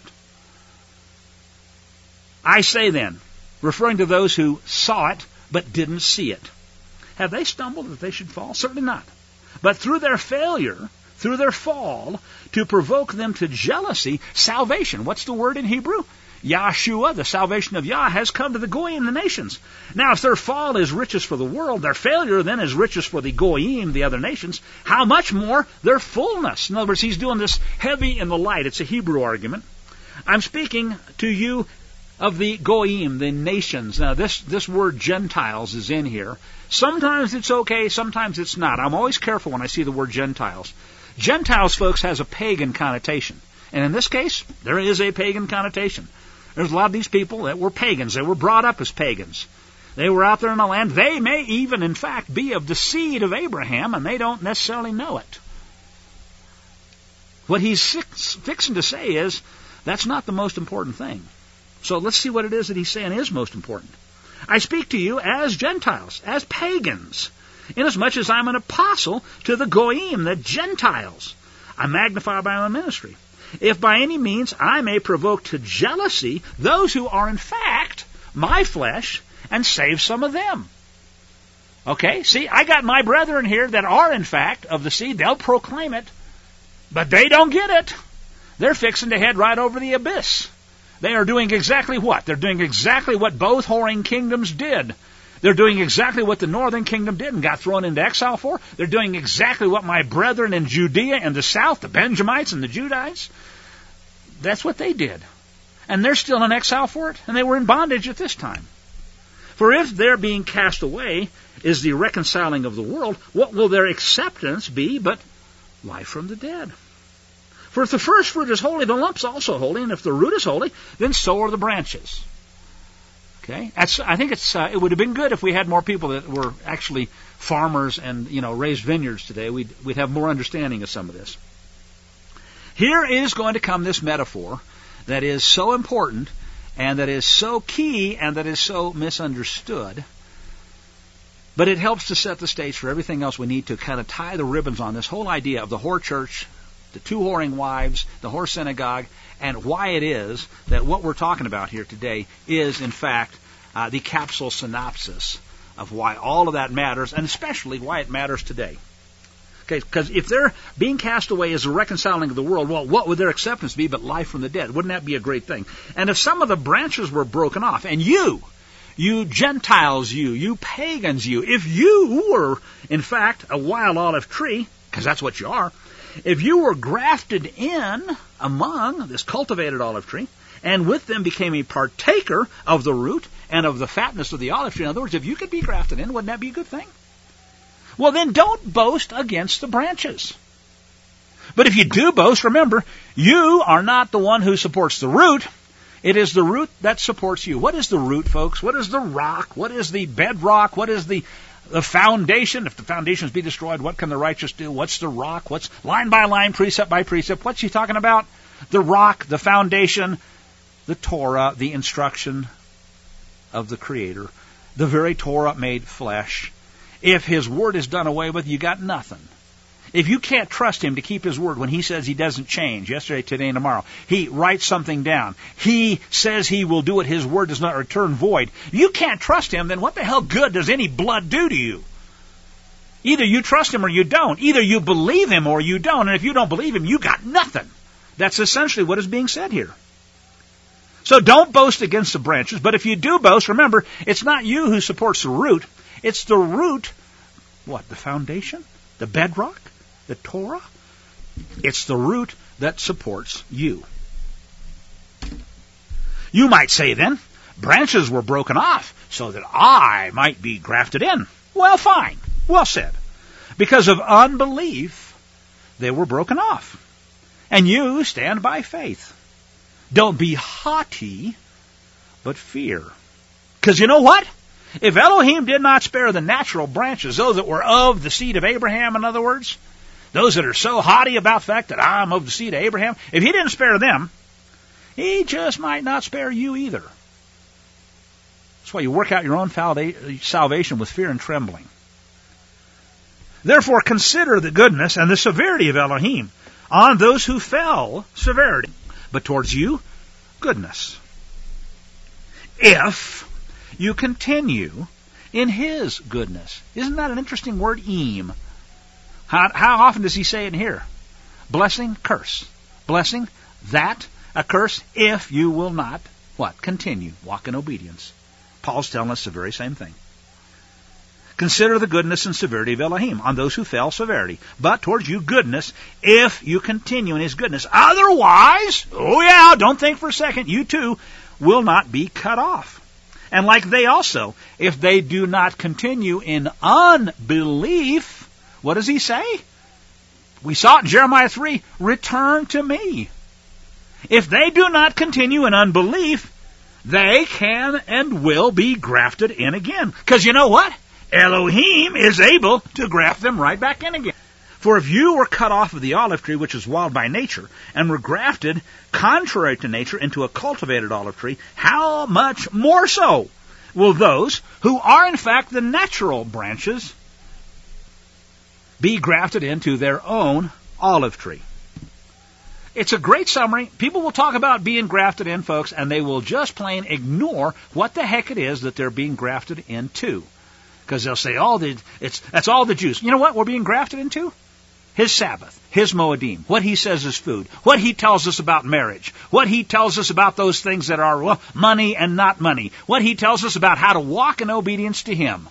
I say then, referring to those who saw it but didn't see it, have they stumbled that they should fall? Certainly not. But through their failure, through their fall, to provoke them to jealousy, salvation. What's the word in Hebrew? Yahshua, the salvation of Yah, has come to the Goyim, the nations. Now, if their fall is riches for the world, their failure then is riches for the Goyim, the other nations, how much more their fullness? In other words, he's doing this heavy in the light. It's a Hebrew argument. I'm speaking to you of the Goyim, the nations. Now, this, this word Gentiles is in here. Sometimes it's okay, sometimes it's not. I'm always careful when I see the word Gentiles. Gentiles, folks, has a pagan connotation. And in this case, there is a pagan connotation. There's a lot of these people that were pagans. They were brought up as pagans. They were out there in the land. They may even, in fact, be of the seed of Abraham, and they don't necessarily know it. What he's fix, fixing to say is, that's not the most important thing. So let's see what it is that he's saying is most important. I speak to you as Gentiles, as pagans, inasmuch as I'm an apostle to the Goyim, the Gentiles. I magnify by my ministry. If by any means I may provoke to jealousy those who are in fact my flesh, and save some of them. Okay, see, I got my brethren here that are in fact of the seed. They'll proclaim it, but they don't get it. They're fixing to head right over the abyss. They are doing exactly what? They're doing exactly what both whoring kingdoms did. They're doing exactly what the northern kingdom did and got thrown into exile for. They're doing exactly what my brethren in Judea and the south, the Benjamites and the Judites, that's what they did. And they're still in exile for it, and they were in bondage at this time. For if their being cast away is the reconciling of the world, what will their acceptance be but life from the dead? For if the first fruit is holy, the lump's also holy, and if the root is holy, then so are the branches. Okay, That's, I think it's uh, it would have been good if we had more people that were actually farmers and you know raised vineyards today. We'd we'd have more understanding of some of this. Here is going to come this metaphor that is so important and that is so key and that is so misunderstood. But it helps to set the stage for everything else we need to kind of tie the ribbons on this whole idea of the whore church, the two whoring wives, the whore synagogue, and why it is that what we're talking about here today is, in fact, uh, the capsule synopsis of why all of that matters, and especially why it matters today. Okay, because if they're being cast away as a reconciling of the world, well, what would their acceptance be but life from the dead? Wouldn't that be a great thing? And if some of the branches were broken off, and you, you Gentiles, you, you pagans, you, if you were, in fact, a wild olive tree, because that's what you are, if you were grafted in among this cultivated olive tree, and with them became a partaker of the root and of the fatness of the olive tree, in other words, if you could be grafted in, wouldn't that be a good thing? Well, then don't boast against the branches. But if you do boast, remember, you are not the one who supports the root. It is the root that supports you. What is the root, folks? What is the rock? What is the bedrock? What is the the foundation? If the foundations be destroyed, what can the righteous do? What's the rock? What's line by line, precept by precept? What's he talking about? The rock, the foundation, the Torah, the instruction of the Creator, the very Torah made flesh. If His Word is done away with, you got nothing. If you can't trust Him to keep His Word when He says He doesn't change, yesterday, today, and tomorrow, He writes something down. He says He will do it. His Word does not return void. You can't trust Him, then what the hell good does any blood do to you? Either you trust Him or you don't. Either you believe Him or you don't. And if you don't believe Him, you got nothing. That's essentially what is being said here. So don't boast against the branches, but if you do boast, remember, it's not you who supports the root. It's the root, what, the foundation? The bedrock? The Torah? It's the root that supports you. You might say then, branches were broken off so that I might be grafted in. Well, fine. Well said. Because of unbelief, they were broken off. And you stand by faith. Don't be haughty, but fear. Because you know what? If Elohim did not spare the natural branches, those that were of the seed of Abraham, in other words, those that are so haughty about the fact that I'm of the seed of Abraham, if he didn't spare them, he just might not spare you either. That's why you work out your own salvation with fear and trembling. Therefore, consider the goodness and the severity of Elohim on those who fell, severity, but towards you, goodness. If you continue in his goodness. Isn't that an interesting word, eem? How, how often does he say it here? Blessing, curse. Blessing, that, a curse, if you will not, what? Continue, walk in obedience. Paul's telling us the very same thing. Consider the goodness and severity of Elohim on those who fell, severity, but towards you goodness, if you continue in his goodness. Otherwise, oh yeah, don't think for a second, you too will not be cut off. And like they also, if they do not continue in unbelief, what does he say? We saw it in Jeremiah three, return to me. If they do not continue in unbelief, they can and will be grafted in again. Because you know what? Elohim is able to graft them right back in again. For if you were cut off of the olive tree, which is wild by nature, and were grafted contrary to nature into a cultivated olive tree, how much more so will those who are in fact the natural branches be grafted into their own olive tree? It's a great summary. People will talk about being grafted in, folks, and they will just plain ignore what the heck it is that they're being grafted into. Because they'll say, "Oh, the, it's that's all the Jews." You know what we're being grafted into? His Sabbath, his Moedim, what he says is food, what he tells us about marriage, what he tells us about those things that are well, money and not money, what he tells us about how to walk in obedience to him.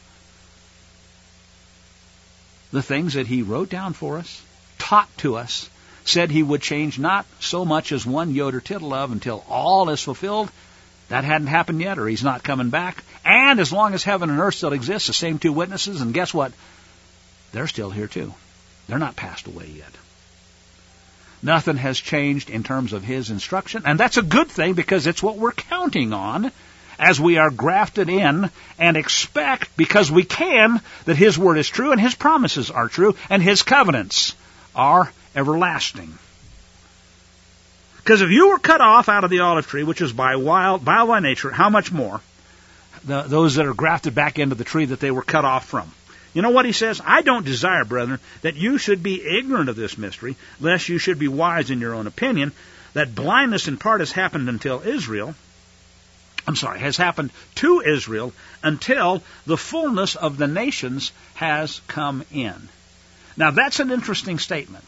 The things that he wrote down for us, taught to us, said he would change not so much as one yod or tittle of until all is fulfilled. That hadn't happened yet, or he's not coming back. And as long as heaven and earth still exist, the same two witnesses, and guess what? They're still here too. They're not passed away yet. Nothing has changed in terms of his instruction, and that's a good thing because it's what we're counting on as we are grafted in and expect, because we can, that his word is true and his promises are true and his covenants are everlasting. Because if you were cut off out of the olive tree, which is by wild, by by nature, how much more the, those that are grafted back into the tree that they were cut off from? You know what he says? I don't desire, brethren, that you should be ignorant of this mystery, lest you should be wise in your own opinion, that blindness in part has happened until Israel, I'm sorry, has happened to Israel until the fullness of the nations has come in. Now that's an interesting statement.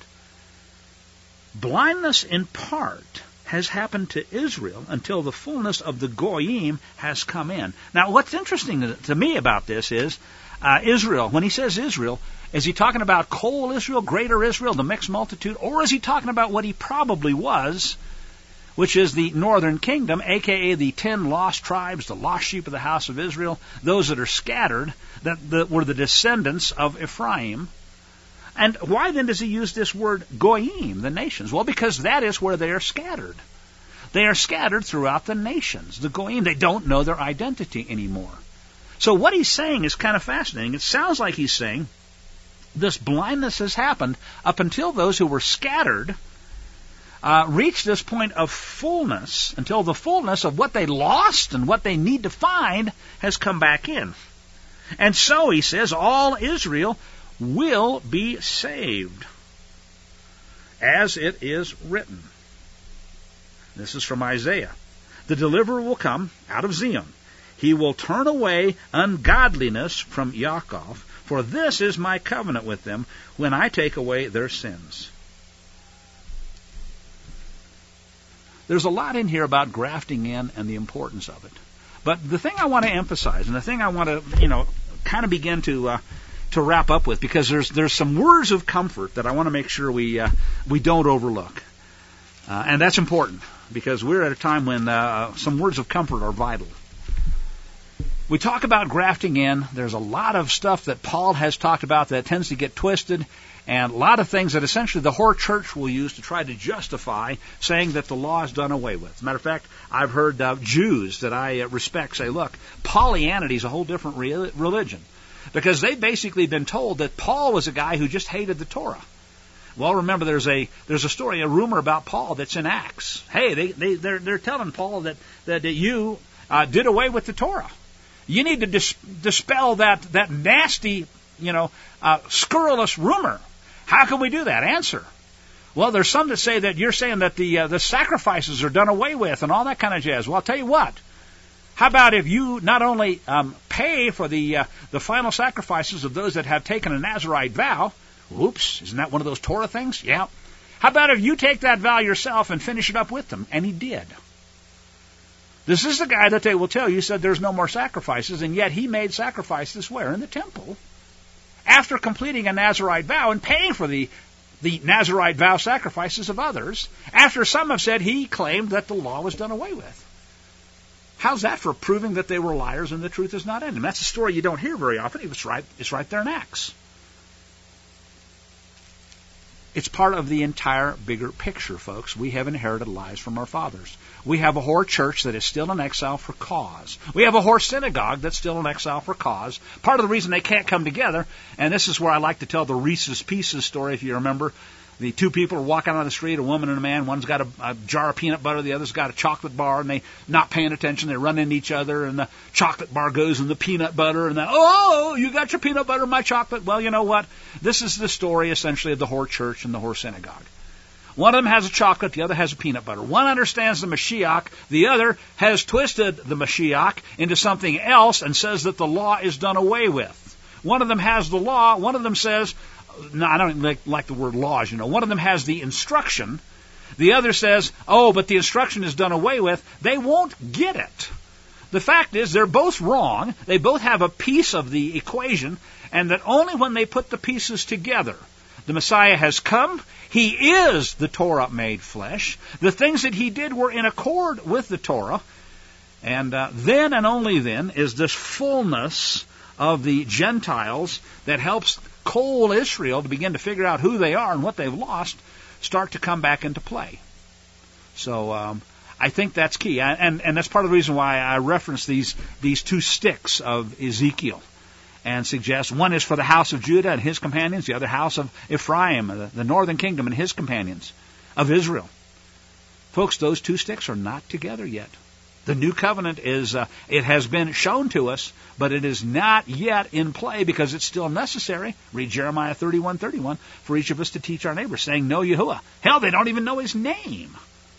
Blindness in part has happened to Israel until the fullness of the Goyim has come in. Now, what's interesting to me about this is uh, Israel. When he says Israel, is he talking about Kol Israel, Greater Israel, the mixed multitude, or is he talking about what he probably was, which is the northern kingdom, a k a the ten lost tribes, the lost sheep of the house of Israel, those that are scattered, that, that were the descendants of Ephraim? And why then does he use this word goyim, the nations? Well, because that is where they are scattered. They are scattered throughout the nations. The goyim, they don't know their identity anymore. So what he's saying is kind of fascinating. It sounds like he's saying this blindness has happened up until those who were scattered uh, reach this point of fullness, until the fullness of what they lost and what they need to find has come back in. And so, he says, all Israel will be saved, as it is written. This is from Isaiah. The deliverer will come out of Zion. He will turn away ungodliness from Yaakov, for this is my covenant with them when I take away their sins. There's a lot in here about grafting in and the importance of it. But the thing I want to emphasize, and the thing I want to, you know, kind of begin to uh, to wrap up with, because there's there's some words of comfort that I want to make sure we uh, we don't overlook, uh, and that's important because we're at a time when uh, some words of comfort are vital. We talk about grafting in. There's a lot of stuff that Paul has talked about that tends to get twisted, and a lot of things that essentially the whole church will use to try to justify saying that the law is done away with. As a matter of fact, I've heard uh, Jews that I uh, respect say, look, Pollyanity is a whole different re- religion, because they've basically been told that Paul was a guy who just hated the Torah. Well, remember, there's a there's a story, a rumor about Paul that's in Acts. Hey, they, they, they're, they're telling Paul that, that, that you uh, did away with the Torah. You need to dis- dispel that, that nasty, you know, uh, scurrilous rumor. How can we do that? Answer. Well, there's some that say that you're saying that the uh, the sacrifices are done away with and all that kind of jazz. Well, I'll tell you what. How about if you not only um, pay for the uh, the final sacrifices of those that have taken a Nazirite vow? Oops, isn't that one of those Torah things? Yeah. How about if you take that vow yourself and finish it up with them? And he did. This is the guy that they will tell you said there's no more sacrifices, and yet he made sacrifices where? In the temple. After completing a Nazirite vow and paying for the, the Nazirite vow sacrifices of others, after some have said he claimed that the law was done away with. How's that for proving that they were liars and the truth is not in them? That's a story you don't hear very often. It's right, it's right there in Acts. It's part of the entire bigger picture, folks. We have inherited lies from our fathers. We have a whore church that is still in exile for cause. We have a whore synagogue that's still in exile for cause. Part of the reason they can't come together, and this is where I like to tell the Reese's Pieces story, if you remember. The two people are walking on the street, a woman and a man. One's got a, a jar of peanut butter, the other's got a chocolate bar, and they not paying attention. They run into each other, and the chocolate bar goes in the peanut butter, and then, oh, you got your peanut butter in my chocolate. Well, you know what? This is the story, essentially, of the whore church and the whore synagogue. One of them has a chocolate, the other has a peanut butter. One understands the Mashiach, the other has twisted the Mashiach into something else and says that the law is done away with. One of them has the law, one of them says, no, I don't like, like the word laws, you know. One of them has the instruction. The other says, oh, but the instruction is done away with. They won't get it. The fact is, they're both wrong. They both have a piece of the equation, and that only when they put the pieces together, the Messiah has come. He is the Torah made flesh. The things that he did were in accord with the Torah. And uh, then and only then is this fullness of the Gentiles that helps coal Israel to begin to figure out who they are and what they've lost start to come back into play. So um, I think that's key. I, and, and that's part of the reason why I reference these, these two sticks of Ezekiel and suggest one is for the house of Judah and his companions, the other house of Ephraim, the, the northern kingdom and his companions of Israel. Folks, those two sticks are not together yet. The new covenant is, uh, it has been shown to us, but it is not yet in play because it's still necessary. Read Jeremiah thirty-one thirty-one for each of us to teach our neighbors, saying, know Yahuwah. Hell, they don't even know his name,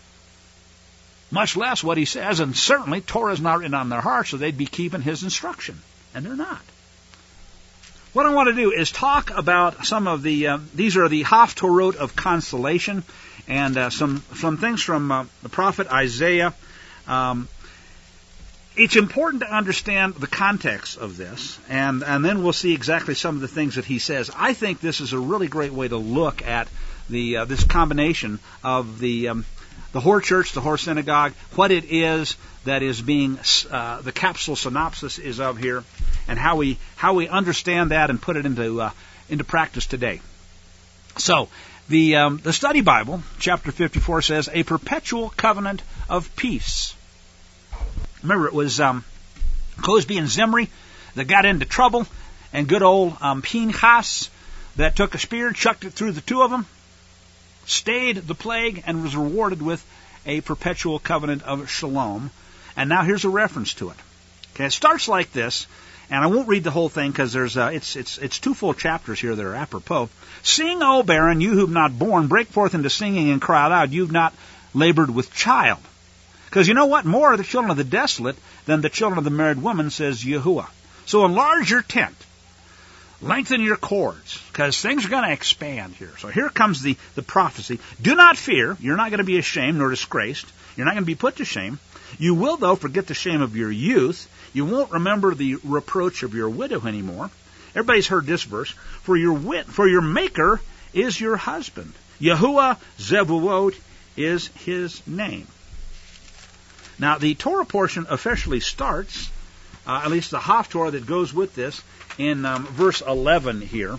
much less what he says. And certainly Torah is not written on their hearts, so they'd be keeping his instruction, and they're not. What I want to do is talk about some of the, uh, these are the Haftorot of consolation, and uh, some, some things from uh, the prophet Isaiah. Um, It's important to understand the context of this, and, and then we'll see exactly some of the things that he says. I think this is a really great way to look at the uh, this combination of the um, the whore church, the whore synagogue, what it is that is being uh, the capsule synopsis is of here, and how we how we understand that and put it into uh, into practice today. So the um, the Study Bible, chapter fifty-four, says a perpetual covenant of peace. Remember, it was um, Cosby and Zimri that got into trouble, and good old um, Pinchas that took a spear, chucked it through the two of them, stayed the plague, and was rewarded with a perpetual covenant of shalom. And now here's a reference to it. Okay, it starts like this, and I won't read the whole thing because there's uh, it's it's it's two full chapters here that are apropos. Sing, O barren, you who've not borne, break forth into singing and cry aloud, you've not labored with child. Because you know what? More are the children of the desolate than the children of the married woman, says Yahuwah. So enlarge your tent. Lengthen your cords, because things are going to expand here. So here comes the, the prophecy. Do not fear. You're not going to be ashamed nor disgraced. You're not going to be put to shame. You will, though, forget the shame of your youth. You won't remember the reproach of your widow anymore. Everybody's heard this verse. For your wit, for your maker is your husband. Yahuwah Zevuot is his name. Now, the Torah portion officially starts uh, at least the Haftorah that goes with this, in um, verse eleven here,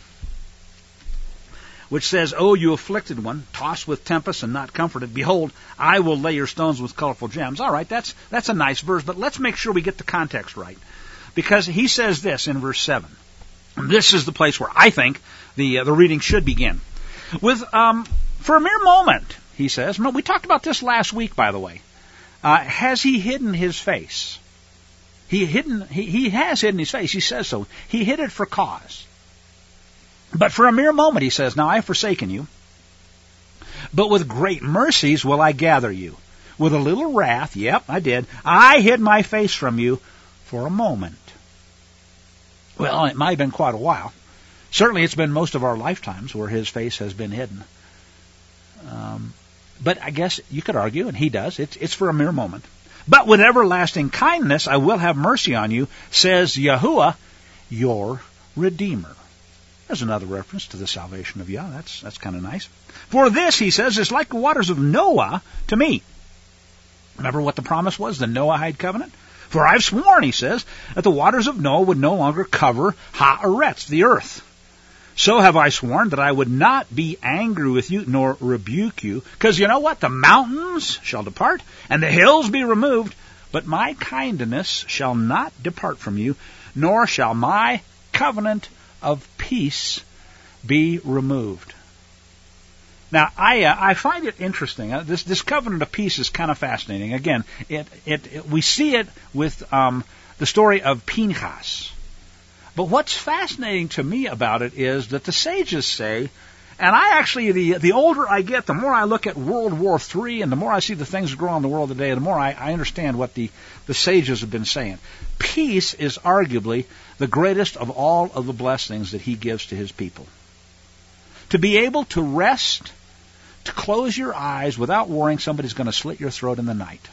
which says, "O you afflicted one, tossed with tempest and not comforted, behold, I will lay your stones with colorful gems." All right, that's that's a nice verse, but let's make sure we get the context right. Because he says this in verse seven. And this is the place where I think the uh, the reading should begin. With um, for a mere moment, he says, we talked about this last week, by the way. Uh, has he hidden his face? He hidden he, he has hidden his face. He says so. He hid it for cause. But for a mere moment, he says, now I have forsaken you, but with great mercies will I gather you. With a little wrath, yep, I did, I hid my face from you for a moment. Well, it might have been quite a while. Certainly it's been most of our lifetimes where his face has been hidden. Um, but I guess you could argue, and he does, it's, it's for a mere moment. But with everlasting kindness I will have mercy on you, says Yahuwah, your Redeemer. There's another reference to the salvation of Yah. That's, that's kind of nice. For this, he says, is like the waters of Noah to me. Remember what the promise was, the Noahide covenant? For I've sworn, he says, that the waters of Noah would no longer cover Haaretz, the earth. So have I sworn that I would not be angry with you, nor rebuke you. Because you know what? The mountains shall depart, and the hills be removed, but my kindness shall not depart from you, nor shall my covenant of peace be removed. Now, I uh, I find it interesting. Uh, this this covenant of peace is kind of fascinating. Again, it it, it we see it with um, the story of Pinchas. But what's fascinating to me about it is that the sages say, and I actually, the the older I get, the more I look at World War Three, and the more I see the things that go on in the world today, the more I, I understand what the, the sages have been saying. Peace is arguably the greatest of all of the blessings that he gives to his people. To be able to rest, to close your eyes without worrying somebody's going to slit your throat in the night.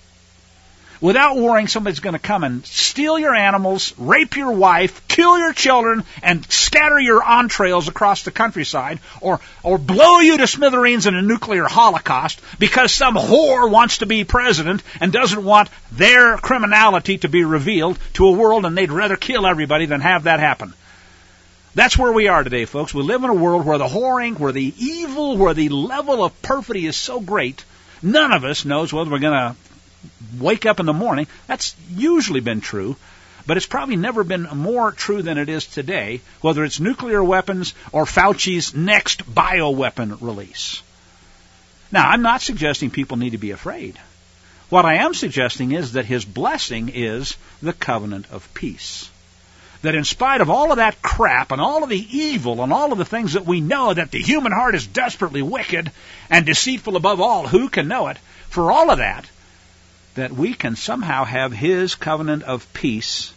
Without worrying somebody's going to come and steal your animals, rape your wife, kill your children, and scatter your entrails across the countryside, or or blow you to smithereens in a nuclear holocaust because some whore wants to be president and doesn't want their criminality to be revealed to a world, and they'd rather kill everybody than have that happen. That's where we are today, folks. We live in a world where the whoring, where the evil, where the level of perfidy is so great, none of us knows whether we're going to wake up in the morning. That's usually been true, but it's probably never been more true than it is today, whether it's nuclear weapons or Fauci's next bioweapon release. Now, I'm not suggesting people need to be afraid. What I am suggesting is that his blessing is the covenant of peace. That in spite of all of that crap and all of the evil and all of the things that we know, that the human heart is desperately wicked and deceitful above all, who can know it? For all of that, that we can somehow have his covenant of peace,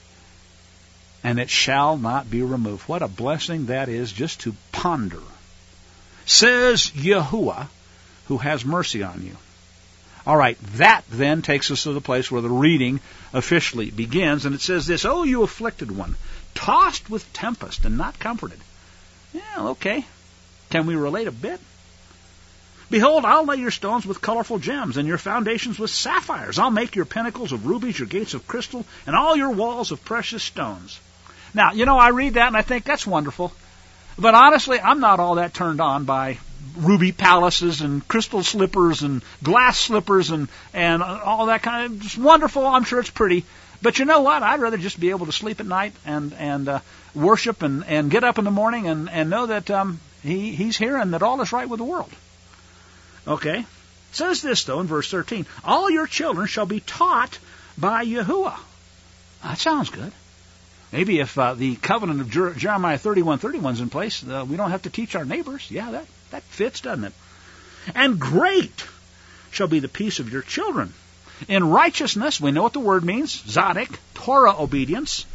and it shall not be removed. What a blessing that is just to ponder. Says Yahuwah, who has mercy on you. All right, that then takes us to the place where the reading officially begins, and it says this, "O you afflicted one, tossed with tempest and not comforted." Yeah, okay. Can we relate a bit? "Behold, I'll lay your stones with colorful gems, and your foundations with sapphires. I'll make your pinnacles of rubies, your gates of crystal, and all your walls of precious stones." Now, you know, I read that and I think that's wonderful. But honestly, I'm not all that turned on by ruby palaces and crystal slippers and glass slippers and, and all that kind of... It's wonderful. I'm sure it's pretty. But you know what? I'd rather just be able to sleep at night and, and uh, worship and, and get up in the morning and, and know that um, he, he's here and that all is right with the world. Okay. It says this, though, in verse thirteen. "All your children shall be taught by Yahuwah." That sounds good. Maybe if uh, the covenant of Jer- Jeremiah thirty-one thirty-one is in place, uh, we don't have to teach our neighbors. Yeah, that, that fits, doesn't it? "And great shall be the peace of your children. In righteousness," we know what the word means, Zadok, Torah obedience,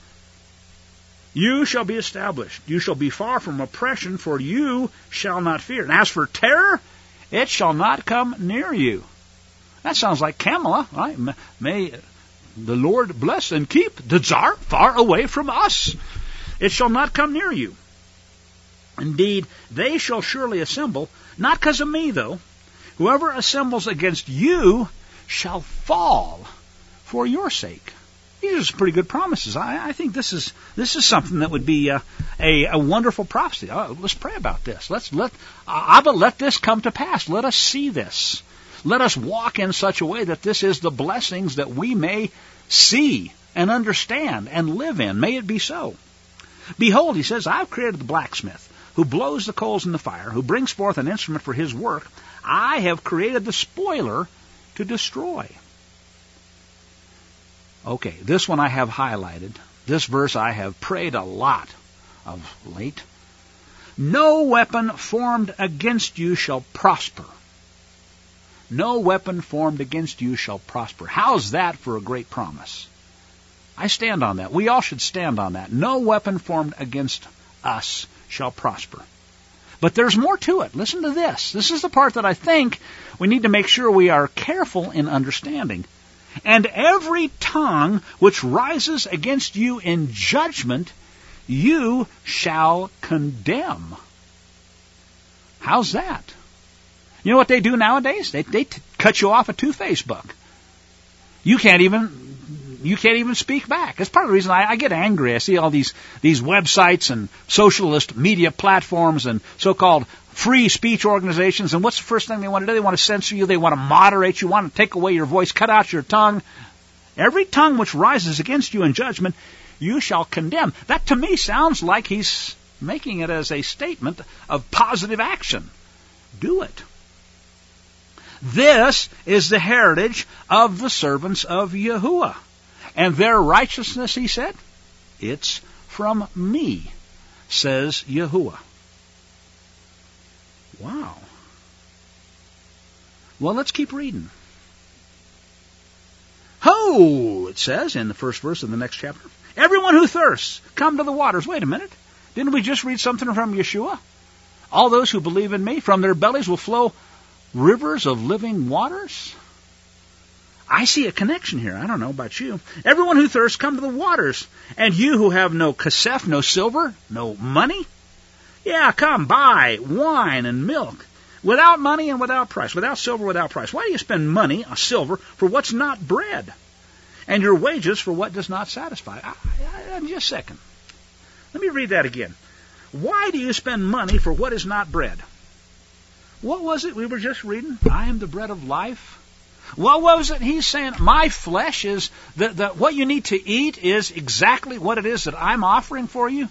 "you shall be established. You shall be far from oppression, for you shall not fear. And as for terror, it shall not come near you." That sounds like Kamala, right? May the Lord bless and keep the Tsar far away from us. It shall not come near you. "Indeed, they shall surely assemble, not because of me, though. Whoever assembles against you shall fall for your sake." these are some pretty good promises. I, I think this is this is something that would be uh, a, a wonderful prophecy. Oh, let's pray about this. Let's let uh, Abba, let this come to pass. Let us see this. Let us walk in such a way that this is the blessings that we may see and understand and live in. May it be so. Behold, he says, I've created the blacksmith, who blows the coals in the fire, who brings forth an instrument for his work. I have created the spoiler to destroy. Okay, this one I have highlighted. This verse I have prayed a lot of late. No weapon formed against you shall prosper. No weapon formed against you shall prosper. How's that for a great promise? I stand on that. We all should stand on that. No weapon formed against us shall prosper. But there's more to it. Listen to this. This is the part that I think we need to make sure we are careful in understanding. And every tongue which rises against you in judgment, you shall condemn. How's that? You know what they do nowadays? They they t- cut you off at two Facebook. You can't even you can't even speak back. That's part of the reason I, I get angry. I see all these these websites and socialist media platforms and so-called free speech organizations. And what's the first thing they want to do? They want to censor you. They want to moderate you. Want to take away your voice. Cut out your tongue. Every tongue which rises against you in judgment, you shall condemn. That to me sounds like he's making it as a statement of positive action. Do it. This is the heritage of the servants of Yahuwah. And their righteousness, he said, it's from me, says Yahuwah. Wow. Well, let's keep reading. Ho, it says in the first verse of the next chapter. Everyone who thirsts, come to the waters. Wait a minute. Didn't we just read something from Yeshua? All those who believe in me, from their bellies will flow rivers of living waters. I see a connection here. I don't know about you. Everyone who thirsts, come to the waters. And you who have no kasef, no silver, no money, yeah, come buy wine and milk. Without money and without price. Without silver, without price. Why do you spend money, a silver, for what's not bread? And your wages for what does not satisfy? I, I, just a second. Let me read that again. Why do you spend money for what is not bread? What was it we were just reading? I am the bread of life. What was it he's saying? My flesh is, the, the, what you need to eat is exactly what it is that I'm offering for you.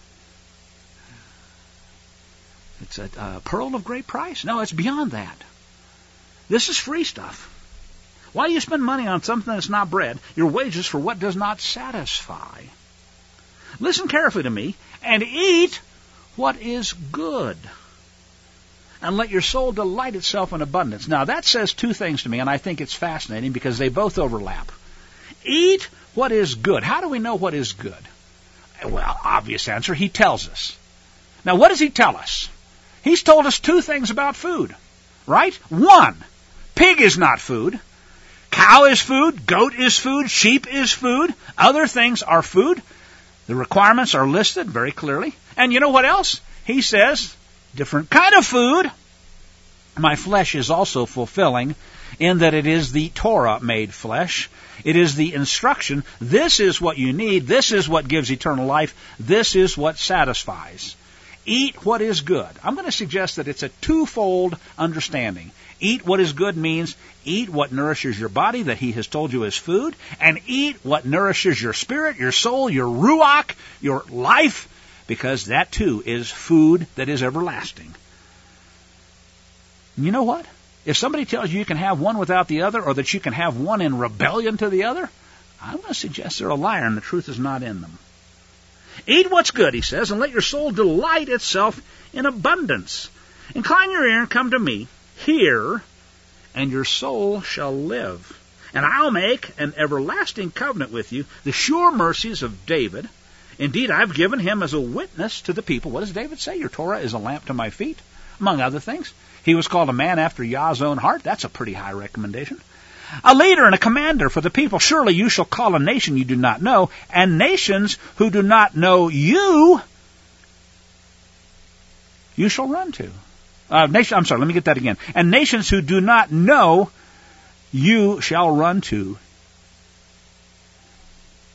It's a, a pearl of great price. No, it's beyond that. This is free stuff. Why do you spend money on something that's not bread? Your wages for what does not satisfy. Listen carefully to me and eat what is good. And let your soul delight itself in abundance. Now, that says two things to me, and I think it's fascinating because they both overlap. Eat what is good. How do we know what is good? Well, obvious answer, he tells us. Now, what does he tell us? He's told us two things about food, right? One, pig is not food. Cow is food. Goat is food. Sheep is food. Other things are food. The requirements are listed very clearly. And you know what else? He says, different kind of food. My flesh is also fulfilling in that it is the Torah made flesh. It is the instruction. This is what you need. This is what gives eternal life. This is what satisfies. Eat what is good. I'm going to suggest that it's a twofold understanding. Eat what is good means eat what nourishes your body that he has told you is food, and eat what nourishes your spirit, your soul, your ruach, your life, because that too is food that is everlasting. You know what? If somebody tells you you can have one without the other, or that you can have one in rebellion to the other, I'm going to suggest they're a liar and the truth is not in them. Eat what's good, he says, and let your soul delight itself in abundance. Incline your ear and come to me. Hear, and your soul shall live. And I'll make an everlasting covenant with you, the sure mercies of David. Indeed, I've given him as a witness to the people. What does David say? Your Torah is a lamp to my feet, among other things. He was called a man after Yah's own heart. That's a pretty high recommendation. A leader and a commander for the people. Surely you shall call a nation you do not know, and nations who do not know you, you shall run to. Uh, nation, I'm sorry, let me get that again. And nations who do not know, you shall run to.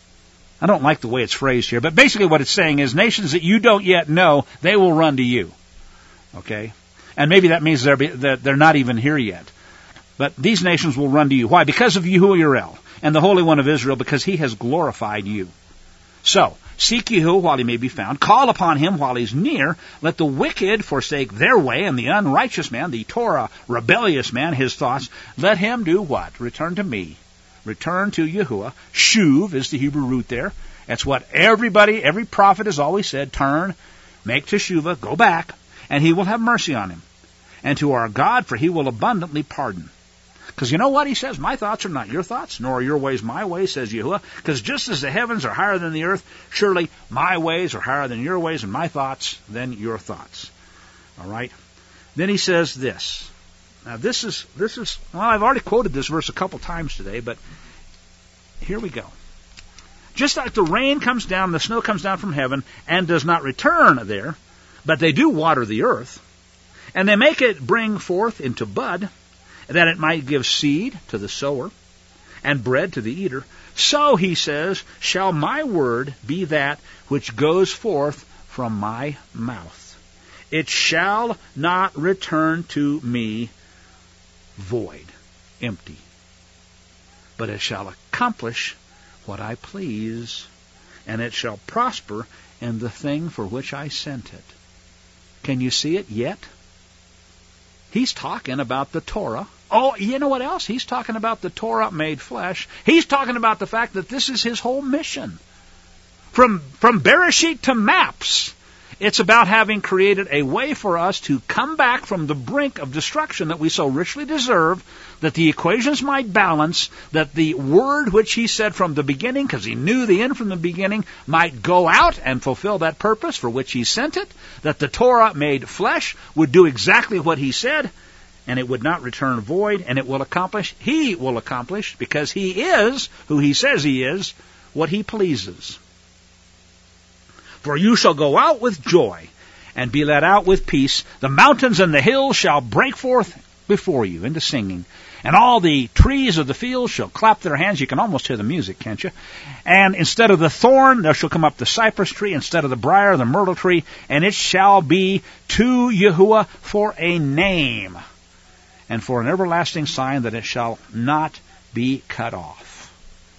I don't like the way it's phrased here, but basically what it's saying is nations that you don't yet know, they will run to you. Okay? And maybe that means they're, that they're not even here yet. But these nations will run to you. Why? Because of Yahuwah Yireh and the Holy One of Israel, because he has glorified you. So, seek Yahuwah while he may be found. Call upon him while he's near. Let the wicked forsake their way, and the unrighteous man, the Torah, rebellious man, his thoughts, let him do what? Return to me. Return to Yahuwah. Shuv is the Hebrew root there. That's what everybody, every prophet has always said. Turn, make teshuvah, go back, and he will have mercy on him. And to our God, for he will abundantly pardon. Because you know what he says? My thoughts are not your thoughts, nor are your ways my ways, says Yahuwah. Because just as the heavens are higher than the earth, surely my ways are higher than your ways, and my thoughts than your thoughts. All right? Then he says this. Now this is, this is, well, I've already quoted this verse a couple times today, but here we go. Just like the rain comes down, the snow comes down from heaven, and does not return there, but they do water the earth, and they make it bring forth into bud, that it might give seed to the sower, and bread to the eater, so, he says, shall my word be that which goes forth from my mouth. It shall not return to me void, empty, but it shall accomplish what I please, and it shall prosper in the thing for which I sent it. Can you see it yet? He's talking about the Torah. Oh, you know what else? He's talking about the Torah made flesh. He's talking about the fact that this is his whole mission. From, from Bereshit to Maps, it's about having created a way for us to come back from the brink of destruction that we so richly deserve, that the equations might balance, that the word which he said from the beginning, because he knew the end from the beginning, might go out and fulfill that purpose for which he sent it, that the Torah made flesh would do exactly what he said, and it would not return void, and it will accomplish, he will accomplish, because he is who he says he is, what he pleases. For you shall go out with joy, and be led out with peace. The mountains and the hills shall break forth before you into singing. And all the trees of the field shall clap their hands. You can almost hear the music, can't you? And instead of the thorn, there shall come up the cypress tree. Instead of the briar, the myrtle tree. And it shall be to Yahuwah for a name, and for an everlasting sign, that it shall not be cut off.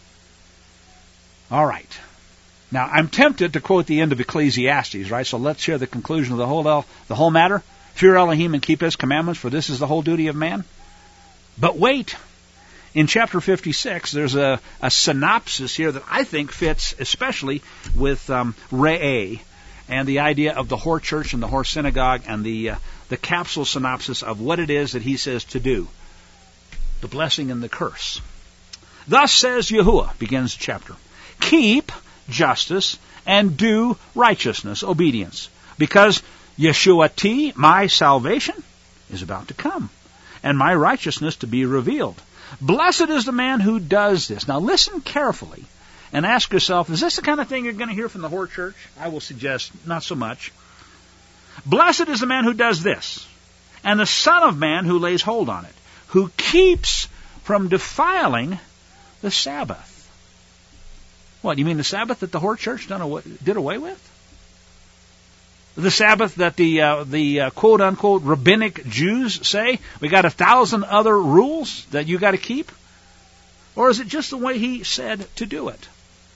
All right. Now, I'm tempted to quote the end of Ecclesiastes, right? So let's hear the conclusion of the whole the whole matter. Fear Elohim and keep his commandments, for this is the whole duty of man. But wait. In chapter fifty-six, there's a, a synopsis here that I think fits especially with um, Re'eh and the idea of the Hor Church and the Hor Synagogue, and the uh, the capsule synopsis of what it is that he says to do. The blessing and the curse. Thus says Yahuwah, begins the chapter. Keep justice and do righteousness, obedience, because Yeshuati, my salvation, is about to come, and my righteousness to be revealed. Blessed is the man who does this. Now listen carefully and ask yourself, is this the kind of thing you're going to hear from the Hor Church? I will suggest not so much. Blessed is the man who does this, and the Son of Man who lays hold on it, who keeps from defiling the Sabbath. What, you mean the Sabbath that the Hor Church done away, did away with? The Sabbath that the uh, the uh, quote-unquote rabbinic Jews say, we got a thousand other rules that you got to keep? Or is it just the way he said to do it?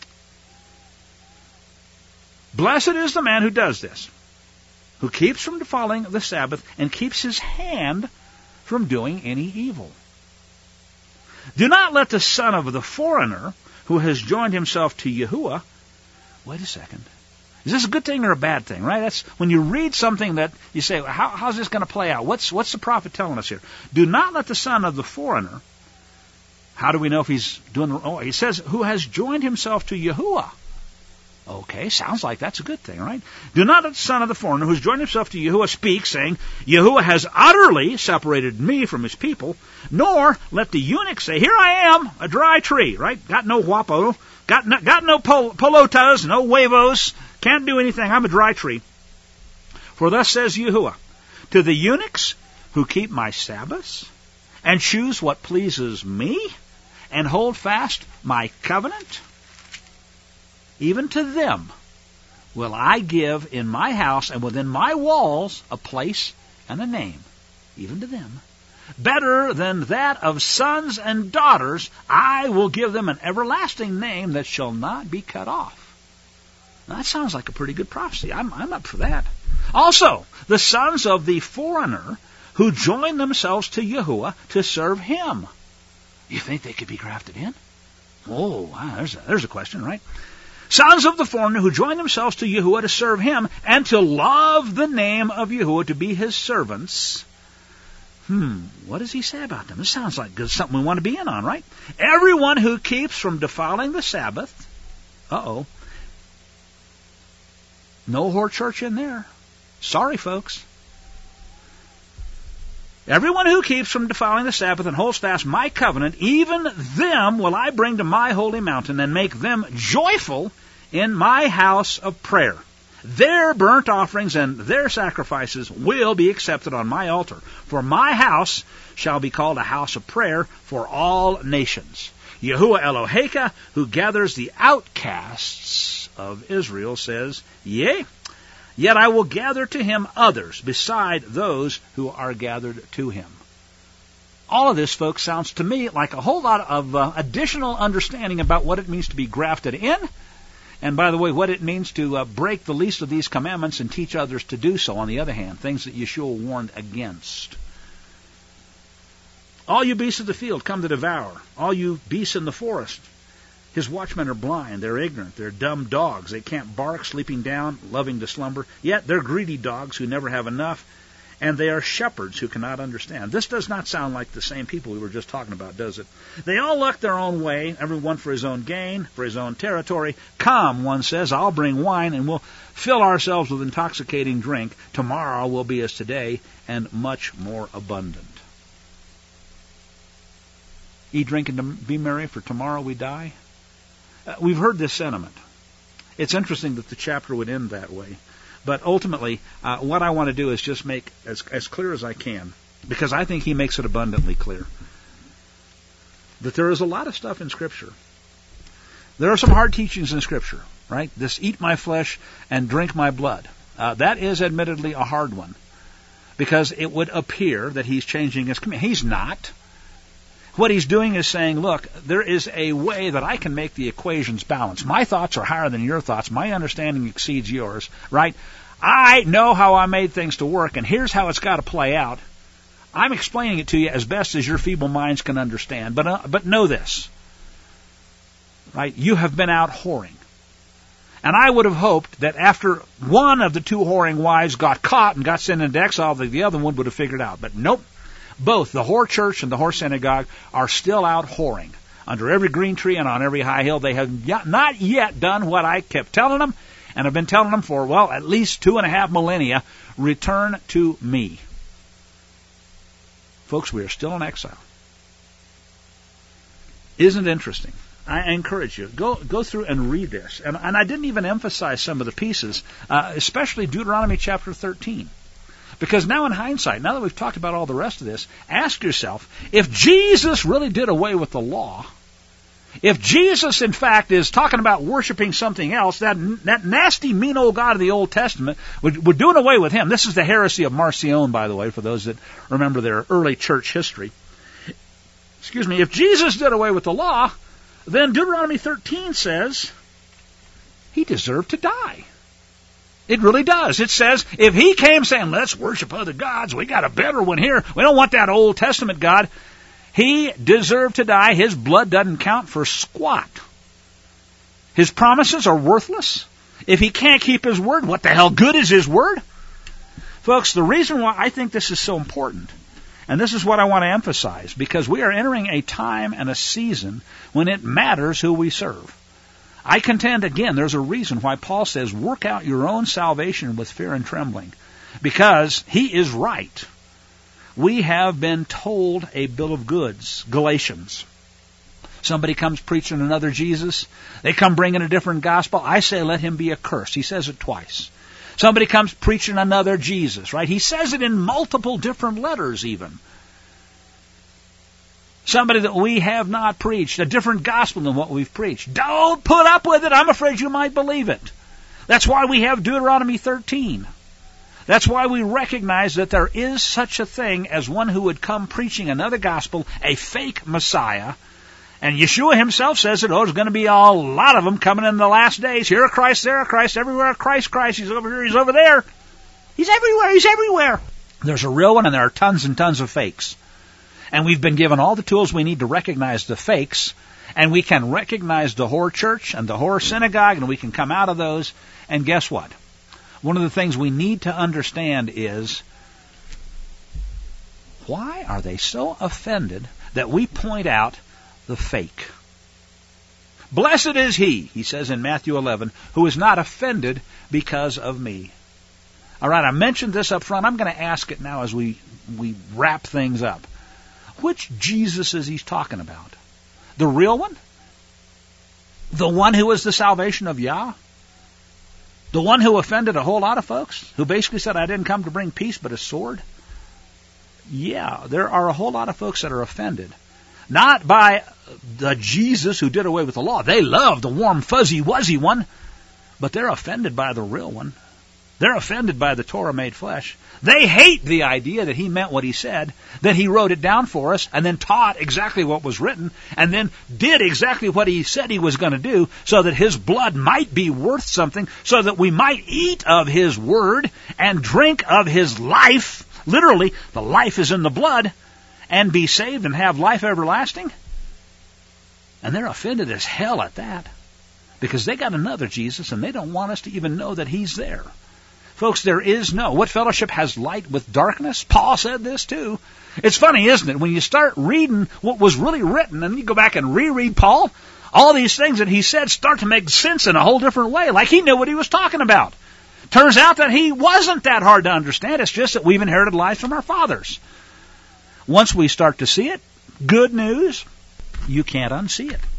Blessed is the man who does this, who keeps from defiling the Sabbath and keeps his hand from doing any evil. Do not let the son of the foreigner who has joined himself to Yahuwah, wait a second, is this a good thing or a bad thing, right? That's when you read something that you say, How, how's this going to play out? What's, what's the prophet telling us here? Do not let the son of the foreigner, how do we know if he's doing the, oh, he says, who has joined himself to Yahuwah. Okay, sounds like that's a good thing, right? Do not let the son of the foreigner who has joined himself to Yahuwah speak, saying, Yahuwah has utterly separated me from his people, nor let the eunuch say, here I am, a dry tree, right? Got no guapo, got no, got no pol- polotas, no huevos, can't do anything, I'm a dry tree. For thus says Yahuwah, to the eunuchs who keep my Sabbaths, and choose what pleases me, and hold fast my covenant, even to them will I give in my house and within my walls a place and a name, even to them. Better than that of sons and daughters, I will give them an everlasting name that shall not be cut off. Now, that sounds like a pretty good prophecy. I'm, I'm up for that. Also, the sons of the foreigner who join themselves to Yahuwah to serve him. You think they could be grafted in? Oh, wow, there's a, there's a question, right? Sons of the foreigner who join themselves to Yahuwah to serve him and to love the name of Yahuwah, to be his servants. Hmm, what does he say about them? This sounds like something we want to be in on, right? Everyone who keeps from defiling the Sabbath. Uh-oh. No whore church in there. Sorry, folks. Everyone who keeps from defiling the Sabbath and holds fast my covenant, even them will I bring to my holy mountain and make them joyful in my house of prayer. Their burnt offerings and their sacrifices will be accepted on my altar. For my house shall be called a house of prayer for all nations. Yahuwah Eloheka, who gathers the outcasts of Israel, says, Yea, yet I will gather to him others beside those who are gathered to him. All of this, folks, sounds to me like a whole lot of uh, additional understanding about what it means to be grafted in. And by the way, what it means to uh, break the least of these commandments and teach others to do so, on the other hand, things that Yeshua warned against. All you beasts of the field come to devour. All you beasts in the forest. His watchmen are blind. They're ignorant. They're dumb dogs. They can't bark, sleeping down, loving to slumber. Yet they're greedy dogs who never have enough. And they are shepherds who cannot understand. This does not sound like the same people we were just talking about, does it? They all look their own way, everyone for his own gain, for his own territory. Come, one says, I'll bring wine, and we'll fill ourselves with intoxicating drink. Tomorrow will be as today, and much more abundant. Eat, drink, and be merry, for tomorrow we die. Uh, we've heard this sentiment. It's interesting that the chapter would end that way. But ultimately, uh, what I want to do is just make as, as clear as I can, because I think he makes it abundantly clear, that there is a lot of stuff in Scripture. There are some hard teachings in Scripture, right? This eat my flesh and drink my blood. Uh, that is admittedly a hard one, because it would appear that he's changing his command. He's not. What he's doing is saying, look, there is a way that I can make the equations balance. My thoughts are higher than your thoughts. My understanding exceeds yours, right? I know how I made things to work, and here's how it's got to play out. I'm explaining it to you as best as your feeble minds can understand. But uh, but know this, right? You have been out whoring. And I would have hoped that after one of the two whoring wives got caught and got sent into exile, that the other one would have figured out. But nope. Both the whore church and the whore synagogue are still out whoring. Under every green tree and on every high hill, they have not yet done what I kept telling them, and have been telling them for, well, at least two and a half millennia. Return to me. Folks, we are still in exile. Isn't it interesting? I encourage you, go go through and read this. And, and I didn't even emphasize some of the pieces, uh, especially Deuteronomy chapter thirteen. Because now in hindsight, now that we've talked about all the rest of this, ask yourself, if Jesus really did away with the law, if Jesus, in fact, is talking about worshiping something else, that that nasty, mean old God of the Old Testament, we're, we're doing away with him. This is the heresy of Marcion, by the way, for those that remember their early church history. Excuse me, if Jesus did away with the law, then Deuteronomy thirteen says he deserved to die. It really does. It says, if he came saying, let's worship other gods, we got a better one here, we don't want that Old Testament God, he deserved to die. His blood doesn't count for squat. His promises are worthless. If he can't keep his word, what the hell good is his word? Folks, the reason why I think this is so important, and this is what I want to emphasize, because we are entering a time and a season when it matters who we serve. I contend, again, there's a reason why Paul says, work out your own salvation with fear and trembling. Because he is right. We have been told a bill of goods. Galatians. Somebody comes preaching another Jesus. They come bringing a different gospel. I say, let him be accursed. He says it twice. Somebody comes preaching another Jesus, right? He says it in multiple different letters even. somebody that we have not preached, a different gospel than what we've preached. Don't put up with it. I'm afraid you might believe it. That's why we have Deuteronomy thirteen. That's why we recognize that there is such a thing as one who would come preaching another gospel, a fake Messiah. And Yeshua himself says that, oh, there's going to be a lot of them coming in the last days. Here a Christ, there a Christ, everywhere a Christ, Christ. He's over here, he's over there. He's everywhere, he's everywhere. There's a real one and there are tons and tons of fakes. And we've been given all the tools we need to recognize the fakes. And we can recognize the whore church and the whore synagogue, and we can come out of those. And guess what? One of the things we need to understand is, why are they so offended that we point out the fake? Blessed is he, he says in Matthew eleven, who is not offended because of me. All right, I mentioned this up front. I'm going to ask it now as we, we wrap things up. Which Jesus is he talking about? The real one? The one who is the salvation of Yah? The one who offended a whole lot of folks? Who basically said, I didn't come to bring peace but a sword? Yeah, there are a whole lot of folks that are offended. Not by the Jesus who did away with the law. They love the warm, fuzzy, wuzzy one. But they're offended by the real one. They're offended by the Torah made flesh. They hate the idea that he meant what he said, that he wrote it down for us, and then taught exactly what was written, and then did exactly what he said he was going to do, so that his blood might be worth something, so that we might eat of his word and drink of his life. Literally, the life is in the blood, and be saved and have life everlasting. And they're offended as hell at that, because they got another Jesus, and they don't want us to even know that he's there. Folks, there is no. What fellowship has light with darkness? Paul said this too. It's funny, isn't it? When you start reading what was really written, and you go back and reread Paul, all these things that he said start to make sense in a whole different way, like he knew what he was talking about. Turns out that he wasn't that hard to understand. It's just that we've inherited life from our fathers. Once we start to see it, good news, you can't unsee it.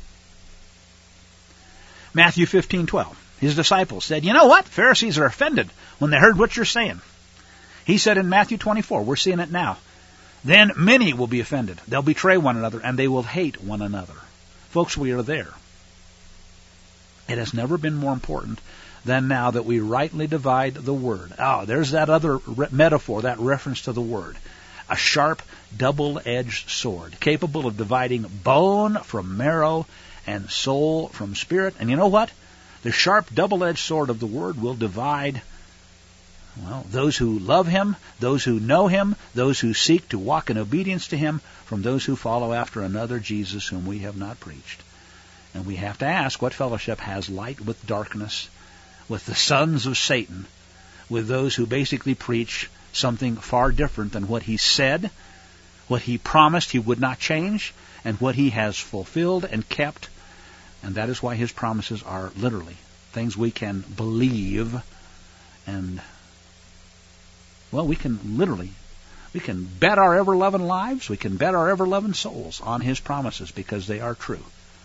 Matthew fifteen twelve. His disciples said, you know what? Pharisees are offended when they heard what you're saying. He said in Matthew twenty-four, we're seeing it now, then many will be offended. They'll betray one another, and they will hate one another. Folks, we are there. It has never been more important than now that we rightly divide the word. Oh, there's that other re- metaphor, that reference to the word. A sharp, double-edged sword, capable of dividing bone from marrow and soul from spirit. And you know what? The sharp, double-edged sword of the Word will divide, well, those who love Him, those who know Him, those who seek to walk in obedience to Him, from those who follow after another Jesus whom we have not preached. And we have to ask, what fellowship has light with darkness, with the sons of Satan, with those who basically preach something far different than what He said, what He promised He would not change, and what He has fulfilled and kept. And that is why His promises are literally things we can believe, and, well, we can literally, we can bet our ever-loving lives, we can bet our ever-loving souls on His promises, because they are true.